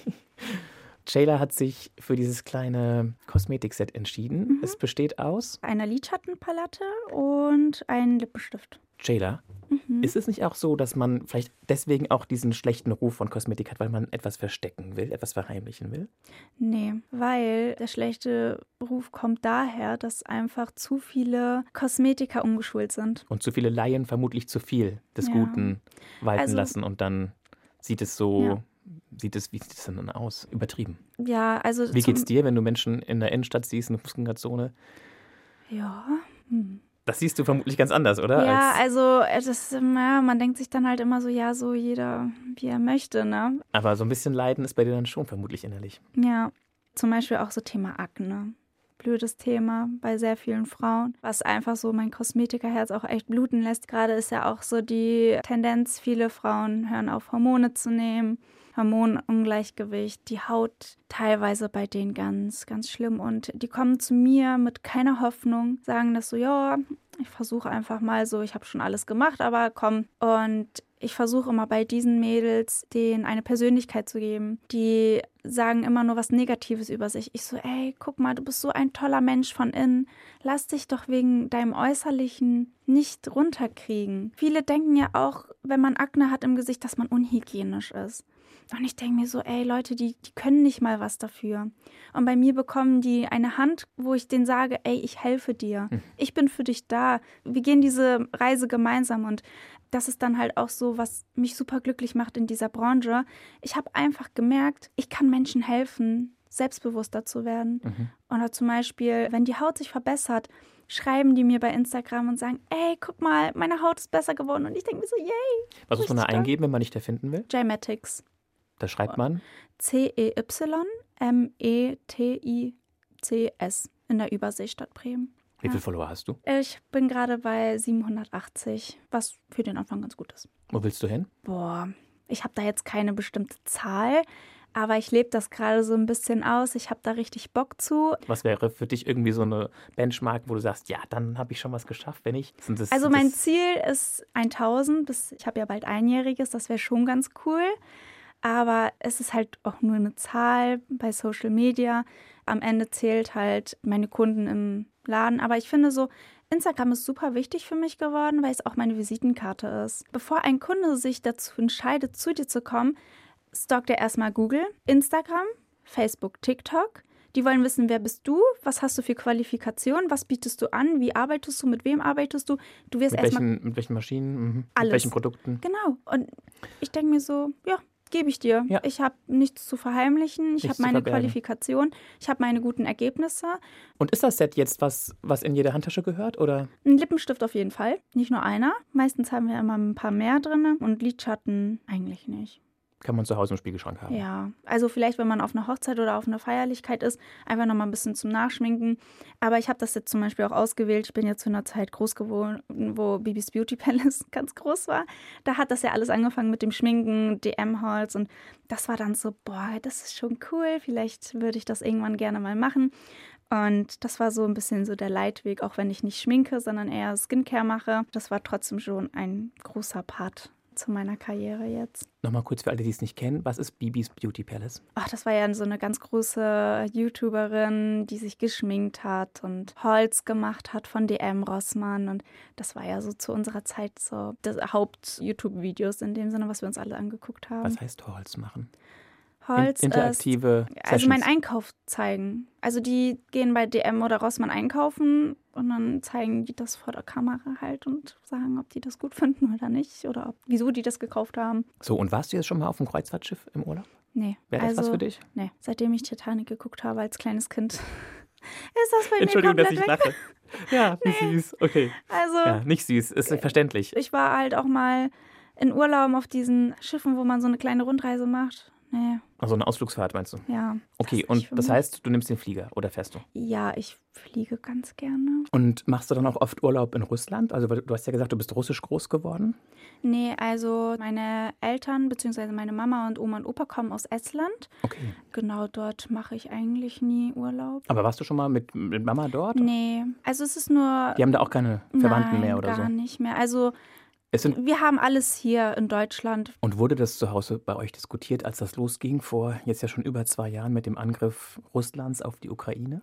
Jayla hat sich für dieses kleine Kosmetikset entschieden. Mhm. Es besteht aus... Eine Lidschattenpalette und ein Lippenstift. Jayla, Mhm. ist es nicht auch so, dass man vielleicht deswegen auch diesen schlechten Ruf von Kosmetik hat, weil man etwas verstecken will, etwas verheimlichen will? Nee, weil der schlechte Ruf kommt daher, dass einfach zu viele Kosmetiker ungeschult sind. Und zu viele Laien vermutlich zu viel des Ja. Guten walten Also- lassen und dann sieht es so... Ja. Sieht es, wie sieht es denn dann aus? Übertrieben. Ja, also Wie zum- geht's dir, wenn du Menschen in der Innenstadt siehst, in der Fußgängerzone? Ja. Hm. Das siehst du vermutlich ganz anders, oder? Ja, Als, also äh, das, ja, man denkt sich dann halt immer so, ja, so jeder, wie er möchte, ne? aber so ein bisschen Leiden ist bei dir dann schon vermutlich innerlich. Ja, zum Beispiel auch so Thema Akne. Blödes Thema bei sehr vielen Frauen, was einfach so mein Kosmetikerherz auch echt bluten lässt. Gerade ist ja auch so die Tendenz, viele Frauen hören auf, Hormone zu nehmen. Hormonungleichgewicht, die Haut teilweise bei denen ganz, ganz schlimm. Und die kommen zu mir mit keiner Hoffnung, sagen das so, ja, ich versuche einfach mal so, ich habe schon alles gemacht, aber komm. Und ich versuche immer bei diesen Mädels, denen eine Persönlichkeit zu geben. Die sagen immer nur was Negatives über sich. Ich so, ey, guck mal, du bist so ein toller Mensch von innen. Lass dich doch wegen deinem Äußerlichen nicht runterkriegen. Viele denken ja auch, wenn man Akne hat im Gesicht, dass man unhygienisch ist. Und ich denke mir so, ey, Leute, die, die können nicht mal was dafür. Und bei mir bekommen die eine Hand, wo ich denen sage, ey, ich helfe dir. Ich bin für dich da. Wir gehen diese Reise gemeinsam. Und das ist dann halt auch so, was mich super glücklich macht in dieser Branche. Ich habe einfach gemerkt, ich kann Menschen helfen, selbstbewusster zu werden. Mhm. Oder zum Beispiel, wenn die Haut sich verbessert, schreiben die mir bei Instagram und sagen, ey, guck mal, meine Haut ist besser geworden. Und ich denke mir so, yay. Was muss man da Richtig eingeben, wenn man dich erfinden will? J-Matics. Da schreibt man. C E Y M E T I C S in der Überseestadt Bremen. Wie Ja. viele Follower hast du? Ich bin gerade bei siebenhundertachtzig, was für den Anfang ganz gut ist. Wo willst du hin? Boah, ich habe da jetzt keine bestimmte Zahl, aber ich lebe das gerade so ein bisschen aus. Ich habe da richtig Bock zu. Was wäre für dich irgendwie so eine Benchmark, wo du sagst, ja, dann habe ich schon was geschafft, wenn ich... Sind das, Also sind mein das, Ziel ist tausend, bis ich habe ja bald Einjähriges, das wäre schon ganz cool. Aber es ist halt auch nur eine Zahl bei Social Media. Am Ende zählt halt meine Kunden im Laden. Aber ich finde so, Instagram ist super wichtig für mich geworden, weil es auch meine Visitenkarte ist. Bevor ein Kunde sich dazu entscheidet, zu dir zu kommen, stalkt er erstmal Google, Instagram, Facebook, TikTok. Die wollen wissen, wer bist du, was hast du für Qualifikationen, was bietest du an, wie arbeitest du, mit wem arbeitest du. Du wirst mit, erstmal welchen, mit welchen Maschinen, mhm. Alles. mit welchen Produkten? Genau. Und ich denke mir so, ja, gebe ich dir. Ja. Ich habe nichts zu verheimlichen. Ich Nichts habe zu meine verbergen. Qualifikation. Ich habe meine guten Ergebnisse. Und ist das Set jetzt was, was in jede Handtasche gehört, oder? Ein Lippenstift auf jeden Fall. Nicht nur einer. Meistens haben wir immer ein paar mehr drin. Und Lidschatten eigentlich nicht. Kann man zu Hause im Spiegelschrank haben? Ja, also vielleicht, wenn man auf einer Hochzeit oder auf einer Feierlichkeit ist, einfach nochmal ein bisschen zum Nachschminken. Aber ich habe das jetzt zum Beispiel auch ausgewählt. Ich bin ja zu einer Zeit groß geworden, wo Bibis Beauty Palace ganz groß war. Da hat das ja alles angefangen mit dem Schminken, D M-Halls. Und das war dann so, boah, das ist schon cool. Vielleicht würde ich das irgendwann gerne mal machen. Und das war so ein bisschen so der Leitweg, auch wenn ich nicht schminke, sondern eher Skincare mache. Das war trotzdem schon ein großer Part zu meiner Karriere jetzt. Nochmal kurz für alle, die es nicht kennen, was ist Bibis Beauty Palace? Ach, das war ja so eine ganz große YouTuberin, die sich geschminkt hat und Hauls gemacht hat von D M Rossmann. Und das war ja so zu unserer Zeit so das Haupt-YouTube-Videos in dem Sinne, was wir uns alle angeguckt haben. Was heißt Hauls machen? Holz In- interaktive ist, also Sessions. meinen Einkauf zeigen. Also die gehen bei D M oder Rossmann einkaufen und dann zeigen die das vor der Kamera halt und sagen, ob die das gut finden oder nicht oder ob, wieso die das gekauft haben. So, und warst du jetzt schon mal auf dem Kreuzfahrtschiff im Urlaub? Nee. Wäre das also, was für dich? Nee. Seitdem ich Titanic geguckt habe als kleines Kind, ist das bei mir Entschuldigung, dass komplett ich weg. lache. Ja, wie Nee. süß. Okay. Also Ja, nicht süß, ist verständlich. ich war halt auch mal in Urlaub auf diesen Schiffen, wo man so eine kleine Rundreise macht. Nee, Also eine Ausflugsfahrt meinst du? ja. Okay, das ist nicht und für das mich. heißt, du nimmst den Flieger oder fährst du? Ja, ich fliege ganz gerne. Und machst du dann auch oft Urlaub in Russland? Also weil du hast ja gesagt, du bist russisch groß geworden. Nee, also meine Eltern bzw. meine Mama und Oma und Opa kommen aus Estland. Okay. Genau, dort mache ich eigentlich nie Urlaub. Aber warst du schon mal mit, mit Mama dort? Nee, also es ist nur... Die haben da auch keine Verwandten Nein, mehr oder gar so? nicht mehr. Also Es sind, wir haben alles hier in Deutschland. und wurde das zu Hause bei euch diskutiert, als das losging, vor jetzt ja schon über zwei Jahren mit dem Angriff Russlands auf die Ukraine?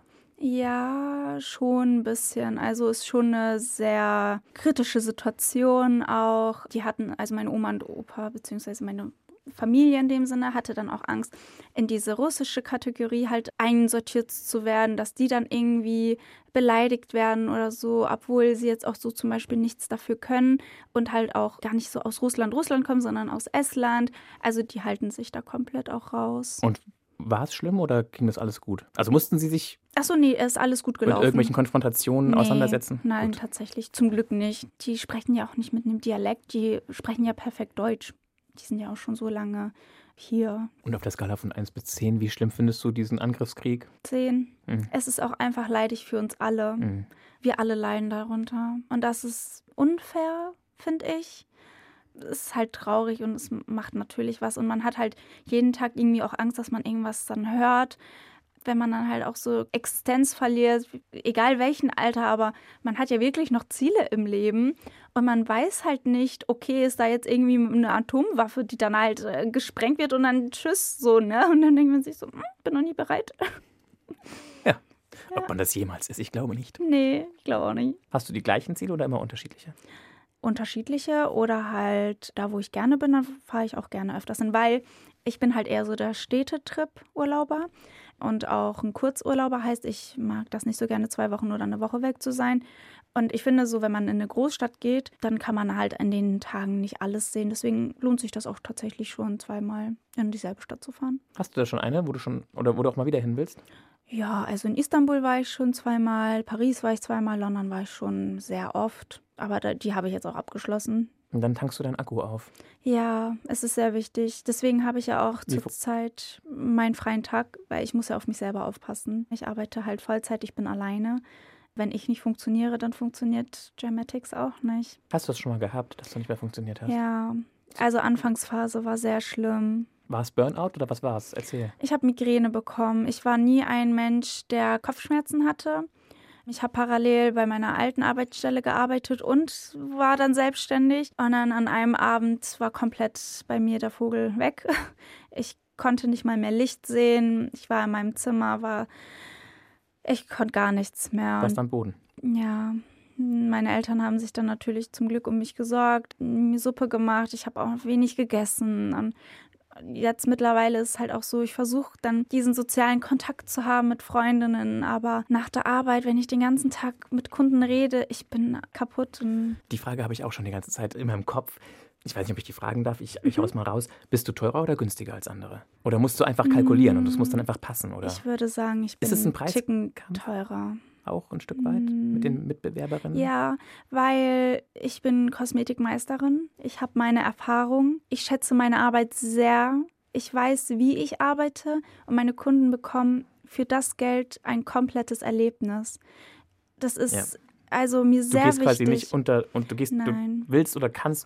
Ja, schon ein bisschen. Also ist schon eine sehr kritische Situation auch. Die hatten, also meine Oma und Opa, beziehungsweise meine Familie in dem Sinne, hatte dann auch Angst, in diese russische Kategorie halt einsortiert zu werden, dass die dann irgendwie beleidigt werden oder so, obwohl sie jetzt auch so zum Beispiel nichts dafür können und halt auch gar nicht so aus Russland, Russland kommen, sondern aus Estland. Also die halten sich da komplett auch raus. Und war es schlimm oder ging das alles gut? Also mussten sie sich Achso, nee, ist alles gut gelaufen. mit irgendwelchen Konfrontationen Nee, auseinandersetzen? Nein, Gut. tatsächlich zum Glück nicht. Die sprechen ja auch nicht mit einem Dialekt, die sprechen ja perfekt Deutsch. Die sind ja auch schon so lange hier. Und auf der Skala von eins bis zehn, wie schlimm findest du diesen Angriffskrieg? Zehn. Mhm. Es ist auch einfach leidig für uns alle. Mhm. Wir alle leiden darunter. Und das ist unfair, finde ich. Es ist halt traurig und es macht natürlich was. Und man hat halt jeden Tag irgendwie auch Angst, dass man irgendwas dann hört. Wenn man dann halt auch so Existenz verliert, egal welchen Alter, aber man hat ja wirklich noch Ziele im Leben und man weiß halt nicht, okay, ist da jetzt irgendwie eine Atomwaffe, die dann halt äh, gesprengt wird und dann tschüss, so, ne? Und dann denkt man sich so, hm, bin noch nie bereit. Ja. Ob man das jemals ist, ich glaube nicht. Nee, ich glaube auch nicht. Hast du die gleichen Ziele oder immer unterschiedliche? Unterschiedliche oder halt da, wo ich gerne bin, dann fahre ich auch gerne öfters hin, weil ich bin halt eher so der Städtetrip-Urlauber und auch ein Kurzurlauber heißt, ich mag das nicht so gerne, zwei Wochen oder eine Woche weg zu sein. Und ich finde so, wenn man in eine Großstadt geht, dann kann man halt an den Tagen nicht alles sehen. Deswegen lohnt sich das auch tatsächlich schon, zweimal in dieselbe Stadt zu fahren. Hast du da schon eine, wo du schon oder wo du auch mal wieder hin willst? Ja, also in Istanbul war ich schon zweimal, Paris war ich zweimal, London war ich schon sehr oft. Aber da, die habe ich jetzt auch abgeschlossen. Und dann tankst du deinen Akku auf. Ja, es ist sehr wichtig. Deswegen habe ich ja auch Wie fu- zurzeit meinen freien Tag, weil ich muss ja auf mich selber aufpassen. Ich arbeite halt Vollzeit, ich bin alleine. Wenn ich nicht funktioniere, dann funktioniert Jamatics auch nicht. Hast du das schon mal gehabt, dass du nicht mehr funktioniert hast? Ja, also Anfangsphase war sehr schlimm. War es Burnout oder was war es? Erzähl. Ich habe Migräne bekommen. Ich war nie ein Mensch, der Kopfschmerzen hatte. Ich habe parallel bei meiner alten Arbeitsstelle gearbeitet und war dann selbstständig. Und dann an einem Abend war komplett bei mir der Vogel weg. Ich konnte nicht mal mehr Licht sehen. Ich war in meinem Zimmer, war ich konnte gar nichts mehr. Warst am Boden. Ja, meine Eltern haben sich dann natürlich zum Glück um mich gesorgt, mir Suppe gemacht. Ich habe auch wenig gegessen. Und jetzt mittlerweile ist es halt auch so, ich versuche dann diesen sozialen Kontakt zu haben mit Freundinnen, aber nach der Arbeit, wenn ich den ganzen Tag mit Kunden rede, ich bin kaputt. Und Die Frage habe ich auch schon die ganze Zeit in meinem Kopf. Ich weiß nicht, ob ich die fragen darf. Ich, ich hau's mal raus. Bist du teurer oder günstiger als andere? Oder musst du einfach kalkulieren und es muss dann einfach passen? Oder ich würde sagen, ich bin Ist es ein einen Ticken Preiskampf? teurer. auch ein Stück weit mit den Mitbewerberinnen? Ja, weil ich bin Kosmetikmeisterin. Ich habe meine Erfahrung. Ich schätze meine Arbeit sehr. Ich weiß, wie ich arbeite und meine Kunden bekommen für das Geld ein komplettes Erlebnis. Das ist Ja. also mir Du sehr gehst wichtig. quasi nicht unter und du gehst, Nein. du willst oder kannst und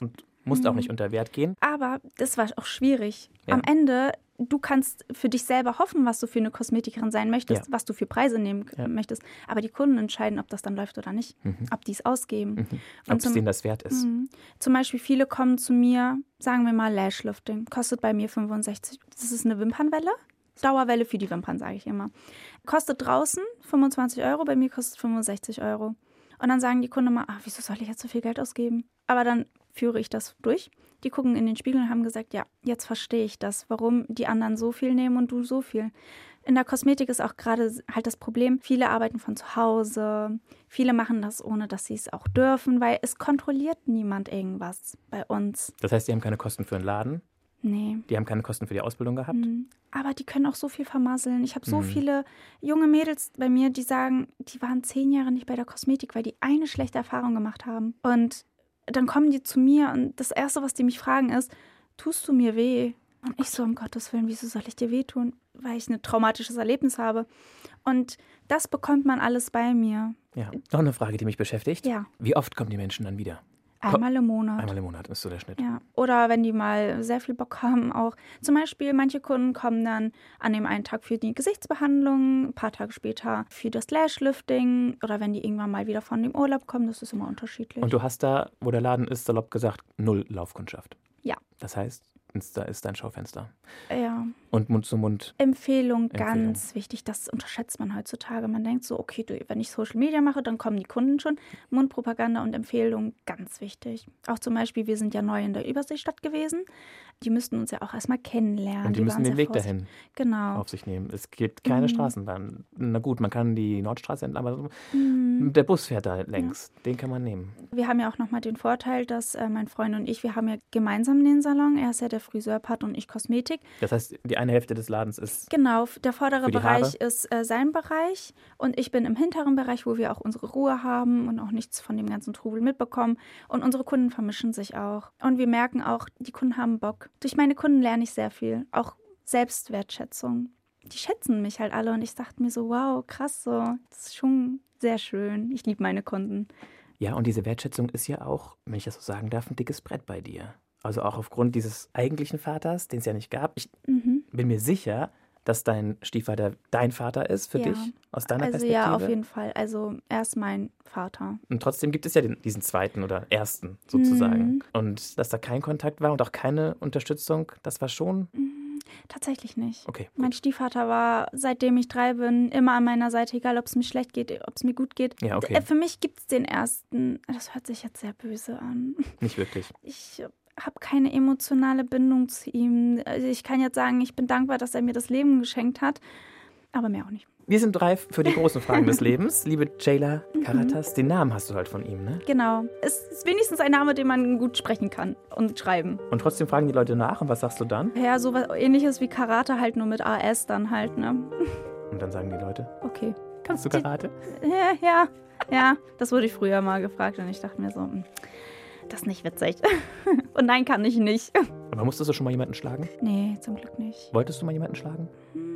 Musst Mhm. auch nicht unter Wert gehen. Aber das war auch schwierig. Ja. Am Ende, du kannst für dich selber hoffen, was du für eine Kosmetikerin sein möchtest, Ja. was du für Preise nehmen Ja. möchtest. Aber die Kunden entscheiden, ob das dann läuft oder nicht, Mhm. ob die es ausgeben. Mhm. Und Ob es zum- denen das wert ist. Mhm. Zum Beispiel viele kommen zu mir, sagen wir mal Lashlifting, kostet bei mir fünfundsechzig. Das ist eine Wimpernwelle. Dauerwelle für die Wimpern, sage ich immer. Kostet draußen fünfundzwanzig Euro, bei mir kostet fünfundsechzig Euro. Und dann sagen die Kunden mal, ah, wieso soll ich jetzt so viel Geld ausgeben? Aber dann führe ich das durch. Die gucken in den Spiegel und haben gesagt, ja, jetzt verstehe ich das, warum die anderen so viel nehmen und du so viel. In der Kosmetik ist auch gerade halt das Problem, viele arbeiten von zu Hause, viele machen das, ohne dass sie es auch dürfen, weil es kontrolliert niemand irgendwas bei uns. Das heißt, die haben keine Kosten für einen Laden, Nee. die haben keine Kosten für die Ausbildung gehabt. Mhm. Aber die können auch so viel vermasseln. Ich habe so Mhm. viele junge Mädels bei mir, die sagen, die waren zehn Jahre nicht bei der Kosmetik, weil die eine schlechte Erfahrung gemacht haben. Und dann kommen die zu mir und das Erste, was die mich fragen, ist, tust du mir weh? Und ich so, um Gottes Willen, wieso soll ich dir wehtun? Weil ich ein traumatisches Erlebnis habe. Und das bekommt man alles bei mir. Ja. Noch eine Frage, die mich beschäftigt. Ja, Wie oft kommen die Menschen dann wieder? einmal im Monat. Einmal im Monat ist so der Schnitt. Ja, oder wenn die mal sehr viel Bock haben, auch zum Beispiel manche Kunden kommen dann an dem einen Tag für die Gesichtsbehandlung, ein paar Tage später für das Lashlifting oder wenn die irgendwann mal wieder von dem Urlaub kommen, das ist immer unterschiedlich. Und du hast da, wo der Laden ist, salopp gesagt, null Laufkundschaft. Ja. Das heißt, Insta ist dein Schaufenster. Ja, Und Mund zu Mund. Empfehlung, Empfehlung. ganz wichtig, das unterschätzt man heutzutage. Man denkt so, okay, du, wenn ich Social Media mache, dann kommen die Kunden schon. Mundpropaganda und Empfehlung, ganz wichtig. Auch zum Beispiel, wir sind ja neu in der Überseestadt gewesen. Die müssten uns ja auch erstmal kennenlernen. Und die müssen waren den sehr Weg vorsichtig. dahin Genau. auf sich nehmen. Es gibt keine Mhm. Straßenbahn. Na gut, man kann die Nordstraße entlang, aber Mhm. der Bus fährt da längs. Den kann man nehmen. Wir haben ja auch nochmal den Vorteil, dass äh, mein Freund und ich, wir haben ja gemeinsam den Salon. Er ist ja der Friseurpart und ich Kosmetik. Das heißt, die eine Hälfte des Ladens ist. Genau, der vordere Für die Bereich Haare? ist äh, sein Bereich und ich bin im hinteren Bereich, wo wir auch unsere Ruhe haben und auch nichts von dem ganzen Trubel mitbekommen. Und unsere Kunden vermischen sich auch. Und wir merken auch, die Kunden haben Bock. Durch meine Kunden lerne ich sehr viel, auch Selbstwertschätzung. Die schätzen mich halt alle und ich dachte mir so, wow, krass so. Das ist schon sehr schön. Ich liebe meine Kunden. Ja, und diese Wertschätzung ist ja auch, wenn ich das so sagen darf, ein dickes Brett bei dir. Also auch aufgrund dieses eigentlichen Vaters, den es ja nicht gab. Ich Mhm. bin mir sicher, dass dein Stiefvater dein Vater ist für Ja. dich, aus deiner Also Perspektive. ja, auf jeden Fall. Also er ist mein Vater. Und trotzdem gibt es ja den, diesen zweiten oder ersten sozusagen. Mhm. Und dass da kein Kontakt war und auch keine Unterstützung, das war schon Mhm. Tatsächlich nicht. okay. Mein Stiefvater war, seitdem ich drei bin, immer an meiner Seite, egal ob es mir schlecht geht, ob es mir gut geht. Ja, okay. Äh, Für mich gibt es den ersten, das hört sich jetzt sehr böse an. Nicht wirklich. Ich habe keine emotionale Bindung zu ihm. Also ich kann jetzt sagen, ich bin dankbar, dass er mir das Leben geschenkt hat, aber mehr auch nicht. Wir sind reif für die großen Fragen des Lebens. Liebe Ceyla Karatas, den Namen hast du halt von ihm, ne? Genau. Es ist wenigstens ein Name, den man gut sprechen kann und schreiben. Und trotzdem fragen die Leute nach und was sagst du dann? Ja, sowas ähnliches wie Karate, halt nur mit A S dann halt, ne? Und dann sagen die Leute, Okay. kannst du Karate? Ja, ja, ja. Das wurde ich früher mal gefragt und ich dachte mir so, hm, das ist nicht witzig. Und nein, kann ich nicht. Aber musstest du schon mal jemanden schlagen? Nee, zum Glück nicht. Wolltest du mal jemanden schlagen?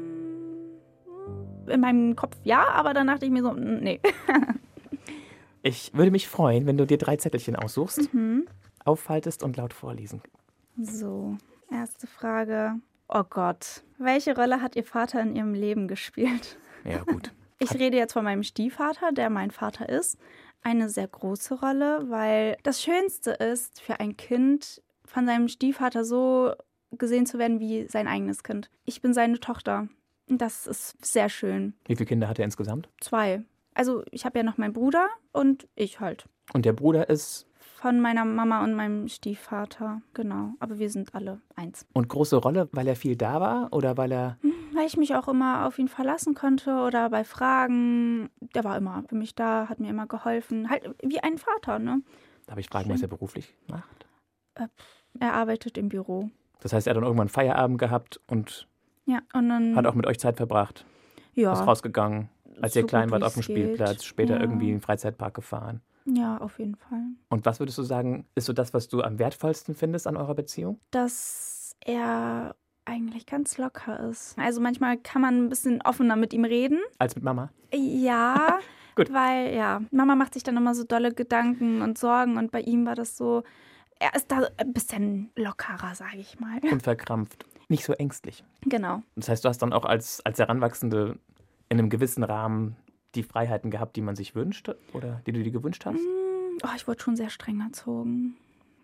In meinem Kopf ja, aber dann dachte ich mir so, hm, nee. Ich würde mich freuen, wenn du dir drei Zettelchen aussuchst, Mhm. auffaltest und laut vorlesen. So, erste Frage. Oh Gott. Welche Rolle hat Ihr Vater in Ihrem Leben gespielt? Ja, gut. Ich rede jetzt von meinem Stiefvater, der mein Vater ist. Eine sehr große Rolle, weil das Schönste ist für ein Kind, von seinem Stiefvater so gesehen zu werden wie sein eigenes Kind. Ich bin seine Tochter. Das ist sehr schön. Wie viele Kinder hat er insgesamt? Zwei. Also ich habe ja noch meinen Bruder und ich halt. Und der Bruder ist Von meiner Mama und meinem Stiefvater, genau. Aber wir sind alle eins. und große Rolle, weil er viel da war oder weil er Weil ich mich auch immer auf ihn verlassen konnte oder bei Fragen. Der war immer für mich da, hat mir immer geholfen. Halt wie ein Vater, ne? Darf ich fragen, was er beruflich macht? Er arbeitet im Büro. Das heißt, er hat dann irgendwann Feierabend gehabt und Ja, und dann. hat auch mit euch Zeit verbracht. ja, Ist rausgegangen, als ihr so klein gut, wart wie auf dem es geht. Spielplatz, später Ja. irgendwie in den Freizeitpark gefahren. ja, auf jeden Fall. Und was würdest du sagen, ist so das, was du am wertvollsten findest an eurer Beziehung? Dass er eigentlich ganz locker ist. Also manchmal kann man ein bisschen offener mit ihm reden. Als mit Mama? Ja, Gut. weil ja, Mama macht sich dann immer so dolle Gedanken und Sorgen und bei ihm war das so, er ist da ein bisschen lockerer, sage ich mal. Unverkrampft. Nicht so ängstlich. Genau. Das heißt, du hast dann auch als, als Heranwachsende in einem gewissen Rahmen die Freiheiten gehabt, die man sich wünscht oder die du dir gewünscht hast? Oh, ich wurde schon sehr streng erzogen.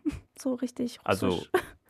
So richtig russisch. Also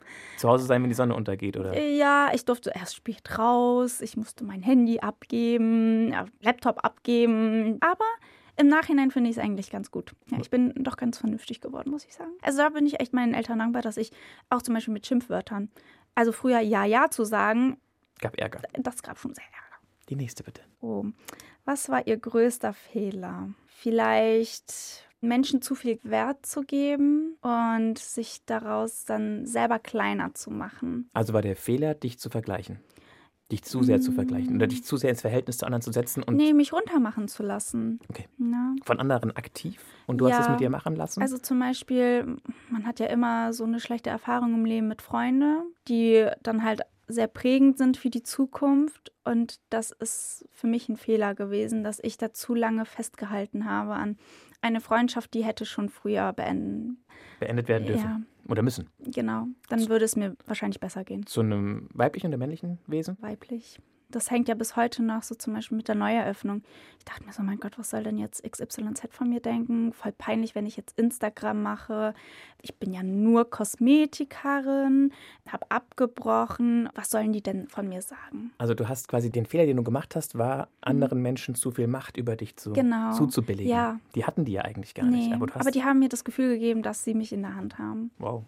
zu Hause sein, wenn die Sonne untergeht, oder? Ja, ich durfte erst spät raus. Ich musste mein Handy abgeben, ja, Laptop abgeben. Aber im Nachhinein finde ich es eigentlich ganz gut. Ja, ich bin doch ganz vernünftig geworden, muss ich sagen. Also da bin ich echt meinen Eltern dankbar, dass ich auch zum Beispiel mit Schimpfwörtern, also früher Ja, Ja zu sagen, Gab Ärger. das gab schon sehr Ärger. Die nächste bitte. Oh, was war Ihr größter Fehler? Vielleicht Menschen zu viel Wert zu geben und sich daraus dann selber kleiner zu machen. Also war der Fehler, dich zu vergleichen? Dich zu sehr mm. zu vergleichen oder dich zu sehr ins Verhältnis zu anderen zu setzen? Und nee, mich runtermachen zu lassen. Okay. Ja. Von anderen aktiv? Und du ja. hast es mit dir machen lassen? Also zum Beispiel, man hat ja immer so eine schlechte Erfahrung im Leben mit Freunden, die dann halt sehr prägend sind für die Zukunft. Und das ist für mich ein Fehler gewesen, dass ich da zu lange festgehalten habe an eine Freundschaft, die hätte schon früher beenden. beendet werden dürfen. Ja. Oder müssen. Genau, dann würde es mir wahrscheinlich besser gehen. Zu einem weiblichen oder männlichen Wesen? Weiblich. Das hängt ja bis heute noch so zum Beispiel mit der Neueröffnung. Ich dachte mir so, mein Gott, was soll denn jetzt X Y Z von mir denken? Voll peinlich, wenn ich jetzt Instagram mache. Ich bin ja nur Kosmetikerin, habe abgebrochen. Was sollen die denn von mir sagen? Also du hast quasi den Fehler, den du gemacht hast, war, anderen Menschen zu viel Macht über dich zu, genau. zuzubilligen. Ja. Die hatten die ja eigentlich gar nee, nicht. Aber, du hast aber die haben mir das Gefühl gegeben, dass sie mich in der Hand haben. Wow.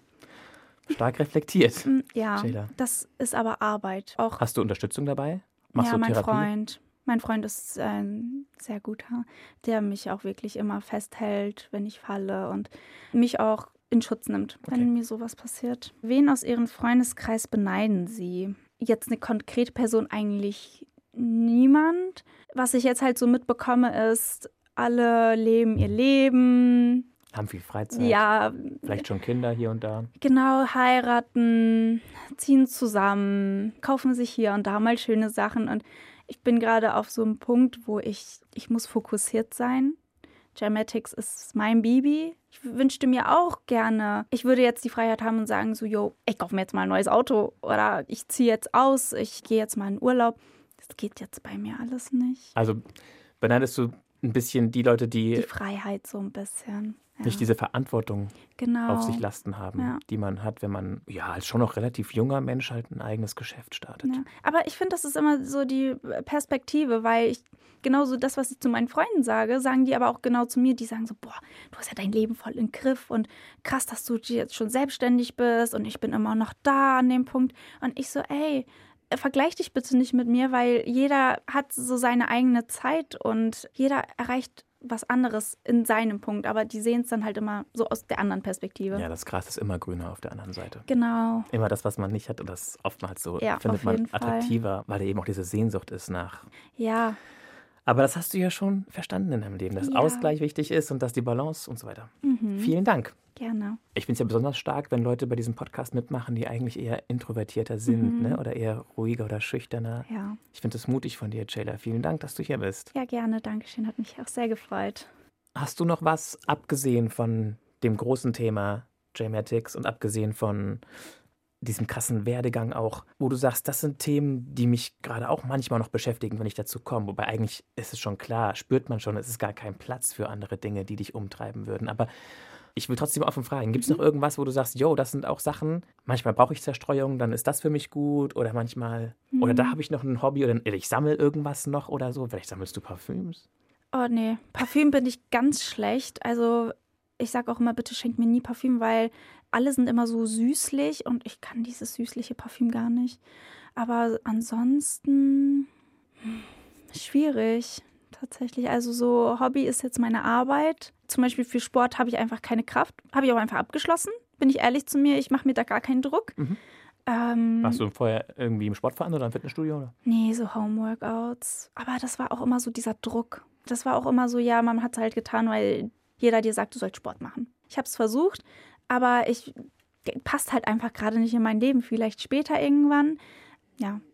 Stark reflektiert. Ja, Jayla. Das ist aber Arbeit. Auch Hast du Unterstützung dabei? Machst ja, du mein Therapie? Freund. Mein Freund ist ein sehr guter, der mich auch wirklich immer festhält, wenn ich falle und mich auch in Schutz nimmt, wenn Okay. mir sowas passiert. Wen aus Ihrem Freundeskreis beneiden Sie? Jetzt eine konkrete Person eigentlich niemand. Was ich jetzt halt so mitbekomme, ist, alle leben ihr Leben. Haben viel Freizeit. Ja, Vielleicht schon Kinder hier und da. genau, heiraten, ziehen zusammen, kaufen sich hier und da mal schöne Sachen. Und ich bin gerade auf so einem Punkt, wo ich, ich muss fokussiert sein. Gymatics ist mein Baby. Ich wünschte mir auch gerne, ich würde jetzt die Freiheit haben und sagen so, yo, ich kaufe mir jetzt mal ein neues Auto oder ich ziehe jetzt aus, ich gehe jetzt mal in Urlaub. Das geht jetzt bei mir alles nicht. Also beneidest du ein bisschen die Leute, die, Die Freiheit so ein bisschen. Ja. nicht diese Verantwortung genau. auf sich lasten haben, Ja. die man hat, wenn man ja als schon noch relativ junger Mensch halt ein eigenes Geschäft startet. Ja. Aber ich finde, das ist immer so die Perspektive, weil ich genauso das, was ich zu meinen Freunden sage, sagen die aber auch genau zu mir. Die sagen so, boah, du hast ja dein Leben voll im Griff und krass, dass du jetzt schon selbstständig bist und ich bin immer noch da an dem Punkt. Und ich so, ey, vergleich dich bitte nicht mit mir, weil jeder hat so seine eigene Zeit und jeder erreicht was anderes in seinem Punkt, aber die sehen es dann halt immer so aus der anderen Perspektive. Ja, das Gras ist immer grüner auf der anderen Seite. Genau. Immer das, was man nicht hat, und das oftmals so Ja, findet auf man jeden Fall. attraktiver, weil da eben auch diese Sehnsucht ist nach. Ja. Aber das hast du ja schon verstanden in deinem Leben, dass Ja. Ausgleich wichtig ist und dass die Balance und so weiter. Mhm. Vielen Dank. Gerne. Ich finde es ja besonders stark, wenn Leute bei diesem Podcast mitmachen, die eigentlich eher introvertierter sind, Mhm. ne? Oder eher ruhiger oder schüchterner. Ja. Ich finde es mutig von dir, Jayla. Vielen Dank, dass du hier bist. Ja, gerne. Dankeschön. Hat mich auch sehr gefreut. Hast du noch was, abgesehen von dem großen Thema Gymatics und abgesehen von diesem krassen Werdegang auch, wo du sagst, das sind Themen, die mich gerade auch manchmal noch beschäftigen, wenn ich dazu komme. Wobei eigentlich ist es schon klar, spürt man schon, es ist gar kein Platz für andere Dinge, die dich umtreiben würden. Aber ich will trotzdem offen fragen, gibt es Mhm. noch irgendwas, wo du sagst, yo, das sind auch Sachen, manchmal brauche ich Zerstreuung, dann ist das für mich gut oder manchmal, Mhm. oder da habe ich noch ein Hobby oder ich sammle irgendwas noch oder so. Vielleicht sammelst du Parfüms. Oh nee, Parfüm bin ich ganz schlecht. Also ich sage auch immer, bitte schenkt mir nie Parfüm, weil alle sind immer so süßlich und ich kann dieses süßliche Parfüm gar nicht. Aber ansonsten hm, schwierig tatsächlich. Also so Hobby ist jetzt meine Arbeit. Zum Beispiel für Sport habe ich einfach keine Kraft. Habe ich auch einfach abgeschlossen. Bin ich ehrlich zu mir, ich mache mir da gar keinen Druck. Mhm. Ähm, Warst du vorher irgendwie im Sportverein oder im Fitnessstudio? Oder? Nee, so Homeworkouts. Aber das war auch immer so dieser Druck. Das war auch immer so, ja, man hat es halt getan, weil jeder dir sagt, du sollst Sport machen. Ich habe es versucht, aber ich passt halt einfach gerade nicht in mein Leben. Vielleicht später irgendwann. Ja,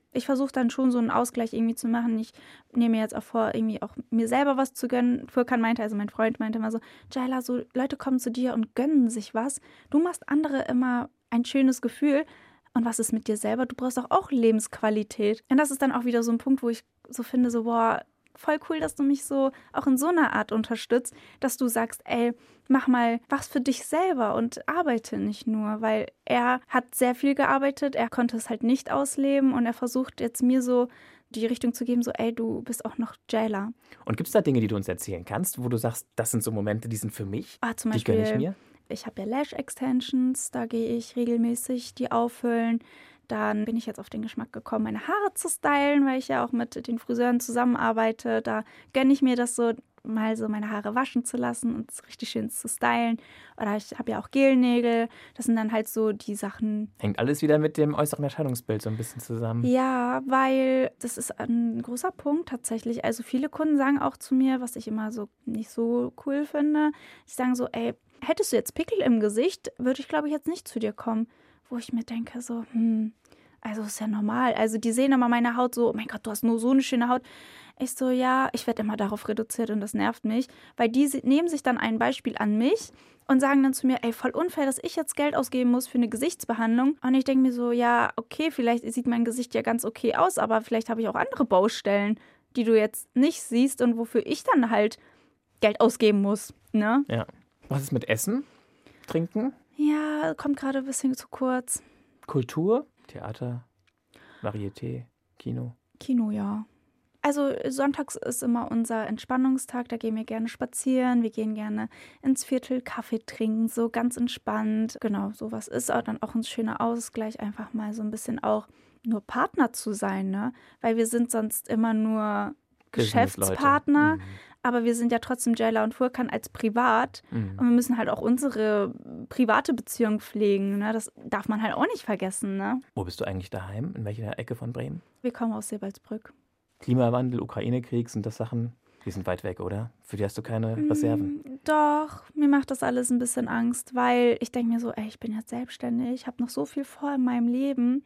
ich versuche dann schon so einen Ausgleich irgendwie zu machen. Ich nehme mir jetzt auch vor, irgendwie auch mir selber was zu gönnen. Furkan meinte, also mein Freund meinte immer so, Jayla, so Leute kommen zu dir und gönnen sich was. Du machst andere immer ein schönes Gefühl. Und was ist mit dir selber? Du brauchst doch auch Lebensqualität. Und das ist dann auch wieder so ein Punkt, wo ich so finde, so boah, voll cool, dass du mich so auch in so einer Art unterstützt, dass du sagst, ey, mach mal was für dich selber und arbeite nicht nur, weil er hat sehr viel gearbeitet, er konnte es halt nicht ausleben und er versucht jetzt mir so die Richtung zu geben, so ey, du bist auch noch Jayla. Und gibt es da Dinge, die du uns erzählen kannst, wo du sagst, das sind so Momente, die sind für mich, ah, zum die Beispiel, gönne ich mir? Ich habe ja Lash-Extensions, da gehe ich regelmäßig die auffüllen. Dann bin ich jetzt auf den Geschmack gekommen, meine Haare zu stylen, weil ich ja auch mit den Friseuren zusammenarbeite. Da gönne ich mir das so, mal so meine Haare waschen zu lassen und es richtig schön zu stylen. Oder ich habe ja auch Gelnägel. Das sind dann halt so die Sachen. Hängt alles wieder mit dem äußeren Erscheinungsbild so ein bisschen zusammen. Ja, weil das ist ein großer Punkt tatsächlich. Also viele Kunden sagen auch zu mir, was ich immer so nicht so cool finde. Die sagen so, ey, hättest du jetzt Pickel im Gesicht, würde ich, glaube ich, jetzt nicht zu dir kommen. Wo ich mir denke so, hm, also ist ja normal. Also die sehen immer meine Haut so, oh mein Gott, du hast nur so eine schöne Haut. Ich so, ja, ich werde immer darauf reduziert und das nervt mich. Weil die nehmen sich dann ein Beispiel an mich und sagen dann zu mir, ey, voll unfair, dass ich jetzt Geld ausgeben muss für eine Gesichtsbehandlung. Und ich denke mir so, ja, okay, vielleicht sieht mein Gesicht ja ganz okay aus, aber vielleicht habe ich auch andere Baustellen, die du jetzt nicht siehst und wofür ich dann halt Geld ausgeben muss, ne? Ja. Was ist mit Essen? Trinken? Ja, kommt gerade ein bisschen zu kurz. Kultur? Theater? Varieté? Kino? Kino, ja. Also sonntags ist immer unser Entspannungstag, da gehen wir gerne spazieren, wir gehen gerne ins Viertel Kaffee trinken, so ganz entspannt. Genau, sowas ist auch dann auch ein schöner Ausgleich, einfach mal so ein bisschen auch nur Partner zu sein, ne? Weil wir sind sonst immer nur Geschäftspartner, mhm. aber wir sind ja trotzdem Jayla und Furkan als privat mhm. und wir müssen halt auch unsere private Beziehung pflegen, ne? Das darf man halt auch nicht vergessen, ne? Wo bist du eigentlich daheim? In welcher Ecke von Bremen? Wir kommen aus Sebalsbrück. Klimawandel, Ukraine-Krieg, sind das Sachen, die sind weit weg, oder? Für die hast du keine Reserven? Mm, doch, mir macht das alles ein bisschen Angst, weil ich denke mir so, ey, ich bin jetzt selbstständig, ich habe noch so viel vor in meinem Leben.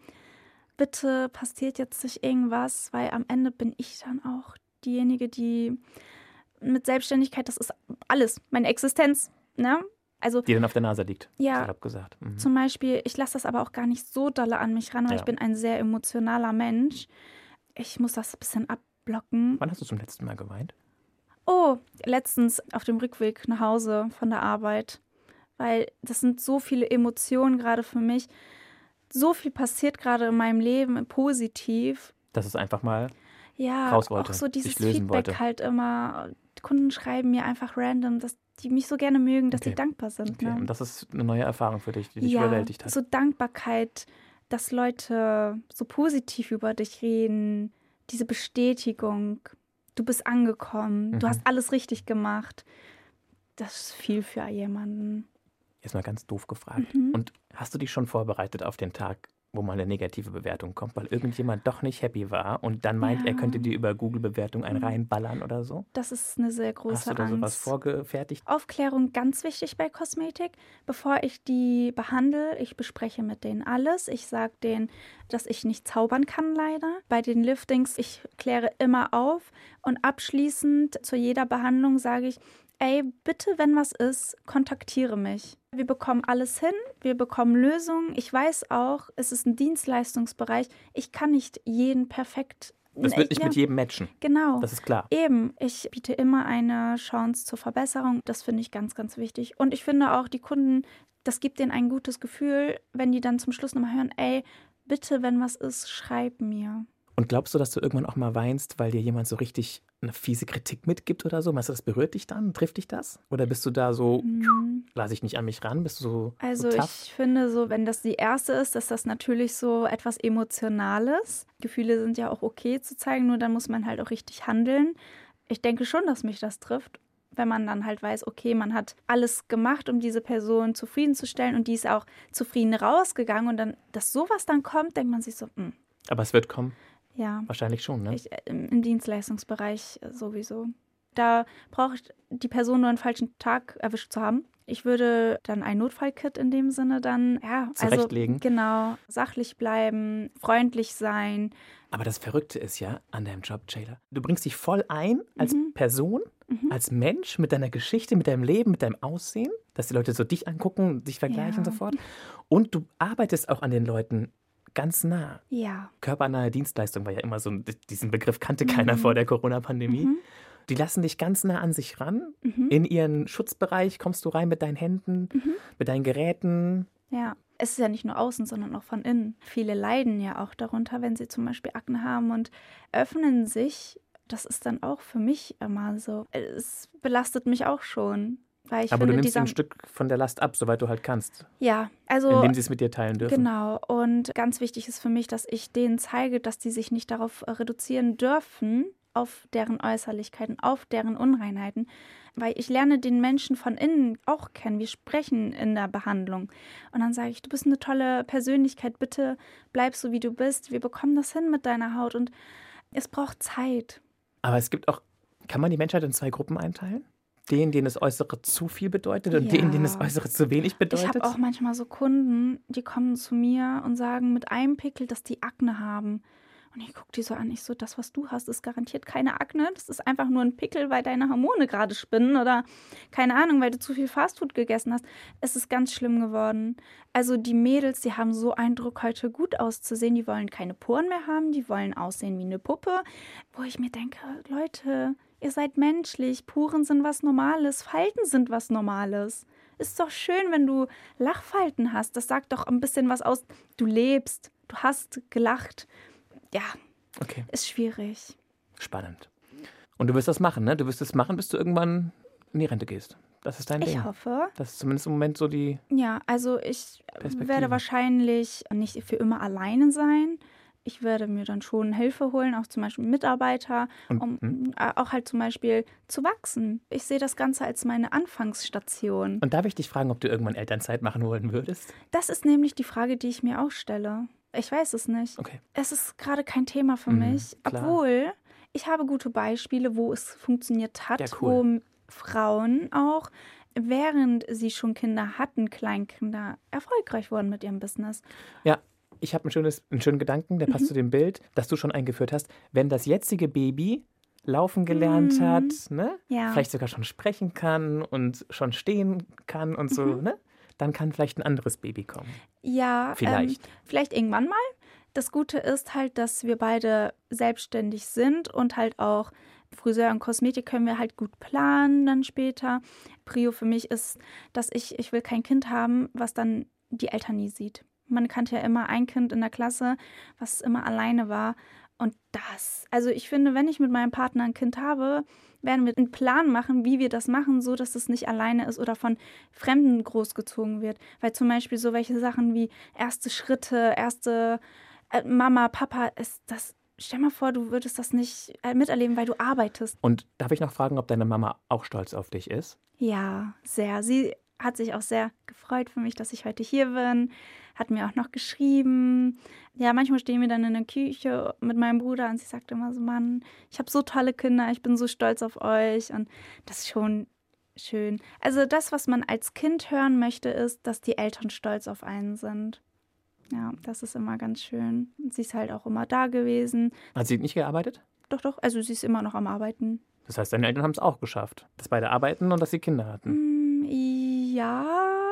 Bitte passiert jetzt nicht irgendwas, weil am Ende bin ich dann auch diejenige, die mit Selbstständigkeit, das ist alles, meine Existenz, ne? Also, die dann auf der Nase liegt, ja, salopp gesagt. Mhm. Zum Beispiel, ich lasse das aber auch gar nicht so dolle an mich ran, weil ja. ich bin ein sehr emotionaler Mensch. Ich muss das ein bisschen abblocken. Wann hast du zum letzten Mal geweint? Oh, letztens auf dem Rückweg nach Hause von der Arbeit. Weil das sind so viele Emotionen gerade für mich. So viel passiert gerade in meinem Leben positiv. Dass es einfach mal ja, raus wollte, auch so dieses sich lösen Feedback wollte. Halt immer. Die Kunden schreiben mir einfach random, dass die mich so gerne mögen, dass okay. die dankbar sind. Okay. Ne? Und das ist eine neue Erfahrung für dich, die dich ja, überwältigt hat. So Dankbarkeit, dass Leute so positiv über dich reden, diese Bestätigung, du bist angekommen, mhm. du hast alles richtig gemacht. Das ist viel für jemanden. Jetzt mal ganz doof gefragt. Mhm. Und hast du dich schon vorbereitet auf den Tag, wo mal eine negative Bewertung kommt, weil irgendjemand doch nicht happy war und dann meint, ja. er könnte dir über Google-Bewertung einen reinballern oder so? Das ist eine sehr große Angst. Hast du da Angst. sowas vorgefertigt? Aufklärung ganz wichtig bei Kosmetik. Bevor ich die behandle, ich bespreche mit denen alles. Ich sage denen, dass ich nicht zaubern kann leider. Bei den Liftings, ich kläre immer auf und abschließend zu jeder Behandlung sage ich, ey, bitte, wenn was ist, kontaktiere mich. Wir bekommen alles hin, wir bekommen Lösungen. Ich weiß auch, es ist ein Dienstleistungsbereich. Ich kann nicht jeden perfekt... Das wird nicht ja, mit jedem matchen. Genau. Das ist klar. Eben, ich biete immer eine Chance zur Verbesserung. Das finde ich ganz, ganz wichtig. Und ich finde auch, die Kunden, das gibt denen ein gutes Gefühl, wenn die dann zum Schluss nochmal hören, ey, bitte, wenn was ist, schreib mir. Und glaubst du, dass du irgendwann auch mal weinst, weil dir jemand so richtig eine fiese Kritik mitgibt oder so? Meinst du, das berührt dich dann? Trifft dich das? Oder bist du da so, mhm. lasse ich nicht an mich ran? Bist du so Also so tough? Ich finde so, wenn das die erste ist, dass das natürlich so etwas Emotionales. Gefühle sind ja auch okay zu zeigen, nur dann muss man halt auch richtig handeln. Ich denke schon, dass mich das trifft, wenn man dann halt weiß, okay, man hat alles gemacht, um diese Person zufriedenzustellen und die ist auch zufrieden rausgegangen und dann, dass sowas dann kommt, denkt man sich so, mh. Aber es wird kommen. Ja. Wahrscheinlich schon, ne? Ich, im Dienstleistungsbereich sowieso. Da braucht die Person nur einen falschen Tag erwischt zu haben. Ich würde dann ein Notfallkit in dem Sinne dann, ja, zurechtlegen. Also, genau, sachlich bleiben, freundlich sein. Aber das Verrückte ist ja an deinem Job, Jayla, du bringst dich voll ein als Mhm. Person, Mhm. als Mensch, mit deiner Geschichte, mit deinem Leben, mit deinem Aussehen, dass die Leute so dich angucken, dich vergleichen Ja. und so fort. Und du arbeitest auch an den Leuten ganz nah. Ja. Körpernahe Dienstleistung war ja immer so, ein- diesen Begriff kannte keiner Mhm. vor der Corona-Pandemie. Mhm. Die lassen dich ganz nah an sich ran. Mhm. In ihren Schutzbereich kommst du rein mit deinen Händen, Mhm. mit deinen Geräten. Ja, es ist ja nicht nur außen, sondern auch von innen. Viele leiden ja auch darunter, wenn sie zum Beispiel Akne haben und öffnen sich. Das ist dann auch für mich immer so. Es belastet mich auch schon. Weil ich Aber finde, du nimmst dieser, ein Stück von der Last ab, soweit du halt kannst, ja, also indem sie es mit dir teilen dürfen. genau. Und ganz wichtig ist für mich, dass ich denen zeige, dass die sich nicht darauf äh, reduzieren dürfen, auf deren Äußerlichkeiten, auf deren Unreinheiten. Weil ich lerne den Menschen von innen auch kennen. Wir sprechen in der Behandlung. Und dann sage ich, du bist eine tolle Persönlichkeit, bitte bleib so, wie du bist. Wir bekommen das hin mit deiner Haut. Und es braucht Zeit. Aber es gibt auch, kann man die Menschheit in zwei Gruppen einteilen? Denen, denen das Äußere zu viel bedeutet und Ja. denen, denen das Äußere zu wenig Ich bedeutet? habe auch manchmal so Kunden, die kommen zu mir und sagen mit einem Pickel, dass die Akne haben. Und ich gucke die so an, ich so, das, was du hast, ist garantiert keine Akne. Das ist einfach nur ein Pickel, weil deine Hormone gerade spinnen oder keine Ahnung, weil du zu viel Fastfood gegessen hast. Es ist ganz schlimm geworden. Also die Mädels, die haben so einen Druck, heute gut auszusehen. Die wollen keine Poren mehr haben, die wollen aussehen wie eine Puppe. Wo ich mir denke, Leute, ihr seid menschlich. Poren sind was Normales, Falten sind was Normales. Ist doch schön, wenn du Lachfalten hast. Das sagt doch ein bisschen was aus. Du lebst, du hast gelacht. Ja, Okay, ist schwierig. spannend. Und du wirst das machen, ne? Du wirst das machen, bis du irgendwann in die Rente gehst. Das ist dein Ich Ding. hoffe. Das ist zumindest im Moment so die Ja, also ich Perspektive. werde wahrscheinlich nicht für immer alleine sein. Ich werde mir dann schon Hilfe holen, auch zum Beispiel Mitarbeiter, Und, um hm? äh, auch halt zum Beispiel zu wachsen. Ich sehe das Ganze als meine Anfangsstation. Und darf ich dich fragen, ob du irgendwann Elternzeit machen wollen würdest? Das ist nämlich die Frage, die ich mir auch stelle. Ich weiß es nicht. Okay. Es ist gerade kein Thema für Mhm, mich, klar. obwohl ich habe gute Beispiele, wo es funktioniert hat, Ja, cool. wo Frauen auch, während sie schon Kinder hatten, Kleinkinder, erfolgreich wurden mit ihrem Business. Ja, ich habe ein schönes, einen schönen Gedanken, der passt Mhm. zu dem Bild, das du schon eingeführt hast. Wenn das jetzige Baby laufen gelernt Mhm. hat, ne? Ja. Vielleicht sogar schon sprechen kann und schon stehen kann und so, Mhm. ne? Dann kann vielleicht ein anderes Baby kommen. Ja, Vielleicht. Ähm, vielleicht irgendwann mal. Das Gute ist halt, dass wir beide selbstständig sind und halt auch Friseur und Kosmetik können wir halt gut planen dann später. Prio für mich ist, dass ich, ich will kein Kind haben, was dann die Eltern nie sieht. Man kannte ja immer ein Kind in der Klasse, was immer alleine war. Und das, also ich finde, wenn ich mit meinem Partner ein Kind habe, werden wir einen Plan machen, wie wir das machen, so dass es nicht alleine ist oder von Fremden großgezogen wird. Weil zum Beispiel so welche Sachen wie erste Schritte, erste äh, Mama, Papa, ist das. Stell mal vor, du würdest das nicht äh, miterleben, weil du arbeitest. Und darf ich noch fragen, ob deine Mama auch stolz auf dich ist? Ja, sehr. Sie hat sich auch sehr gefreut für mich, dass ich heute hier bin. Hat mir auch noch geschrieben. Ja, manchmal stehen wir dann in der Küche mit meinem Bruder und sie sagt immer so, Mann, ich habe so tolle Kinder, ich bin so stolz auf euch. Und das ist schon schön. Also das, was man als Kind hören möchte, ist, dass die Eltern stolz auf einen sind. Ja, das ist immer ganz schön. Sie ist halt auch immer da gewesen. Hat sie nicht gearbeitet? Doch, doch, also sie ist immer noch am Arbeiten. Das heißt, deine Eltern haben es auch geschafft, dass beide arbeiten und dass sie Kinder hatten. Mm, ja.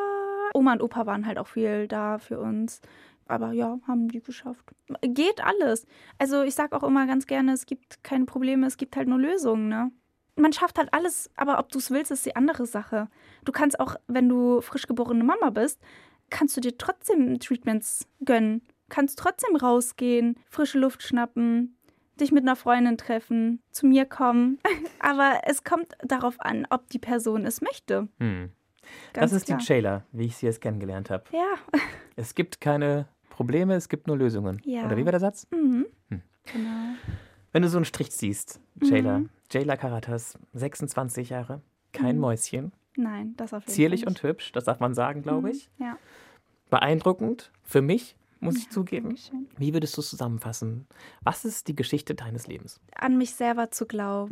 Oma und Opa waren halt auch viel da für uns. Aber ja, haben die geschafft. Geht alles. Also ich sag auch immer ganz gerne, es gibt keine Probleme, es gibt halt nur Lösungen, ne? Man schafft halt alles, aber ob du es willst, ist die andere Sache. Du kannst auch, wenn du frisch geborene Mama bist, kannst du dir trotzdem Treatments gönnen. Kannst trotzdem rausgehen, frische Luft schnappen, dich mit einer Freundin treffen, zu mir kommen. Aber es kommt darauf an, ob die Person es möchte. Hm. Ganz Das ist klar. die Jayla, wie ich sie jetzt kennengelernt habe. Ja. Es gibt keine Probleme, es gibt nur Lösungen. Ja. Oder wie war der Satz? Mhm. Hm. Genau. Wenn du so einen Strich siehst, Jayla, Mhm. Jayla Karatas, sechsundzwanzig Jahre, kein Mhm. Mäuschen, Nein, das auf jeden zierlich Fall und hübsch, das darf man sagen, glaube ich. Mhm. Ja. Beeindruckend, für mich, muss ich Ja, zugeben. Dankeschön. Wie würdest du es zusammenfassen? Was ist die Geschichte deines Lebens? An mich selber zu glauben,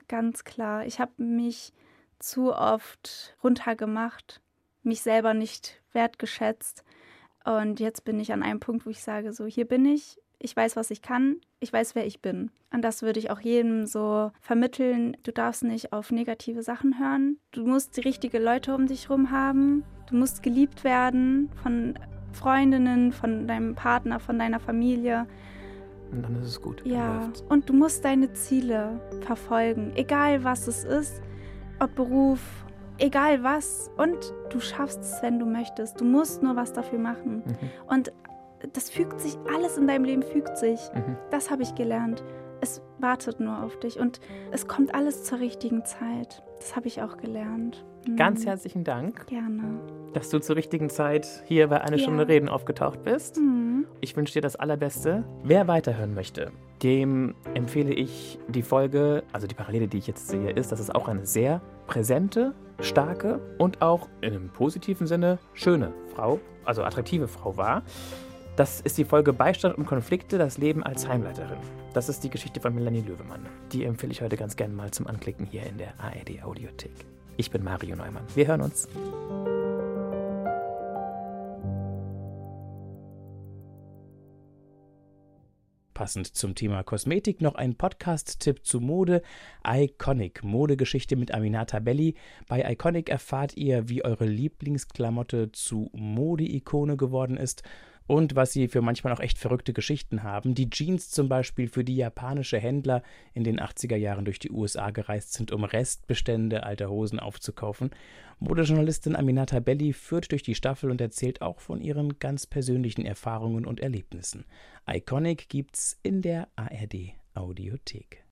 Ganz klar. Ich habe mich zu oft runtergemacht, mich selber nicht wertgeschätzt. Und jetzt bin ich an einem Punkt, wo ich sage, so hier bin ich, ich weiß, was ich kann, ich weiß, wer ich bin. Und das würde ich auch jedem so vermitteln. Du darfst nicht auf negative Sachen hören. Du musst die richtigen Leute um dich herum haben. Du musst geliebt werden von Freundinnen, von deinem Partner, von deiner Familie. Und dann ist es gut. Ja, und du musst deine Ziele verfolgen, egal was es ist, ob Beruf, egal was. Und du schaffst es, wenn du möchtest. Du musst nur was dafür machen. Mhm. Und das fügt sich, alles in deinem Leben fügt sich. Mhm. Das habe ich gelernt. Es wartet nur auf dich und es kommt alles zur richtigen Zeit. Das habe ich auch gelernt. Mhm. Ganz herzlichen Dank. Gerne. Dass du zur richtigen Zeit hier bei Eine ja. Stunde Reden aufgetaucht bist. Mhm. Ich wünsche dir das Allerbeste. Wer weiterhören möchte, dem empfehle ich die Folge, also die Parallele, die ich jetzt sehe, ist, dass es auch eine sehr präsente, starke und auch in einem positiven Sinne schöne Frau, also attraktive Frau war. Das ist die Folge Beistand und Konflikte, das Leben als Heimleiterin. Das ist die Geschichte von Melanie Löwemann. Die empfehle ich heute ganz gerne mal zum Anklicken hier in der A R D Audiothek. Ich bin Mario Neumann. Wir hören uns. Passend zum Thema Kosmetik noch ein Podcast-Tipp zu Mode. Iconic, Modegeschichte mit Aminata Belli. Bei Iconic erfahrt ihr, wie eure Lieblingsklamotte zu Mode-Ikone geworden ist und was sie für manchmal auch echt verrückte Geschichten haben. Die Jeans zum Beispiel, für die japanische Händler in den achtziger Jahren durch die U S A gereist sind, um Restbestände alter Hosen aufzukaufen. Modejournalistin Aminata Belli führt durch die Staffel und erzählt auch von ihren ganz persönlichen Erfahrungen und Erlebnissen. Iconic gibt's in der A R D Audiothek.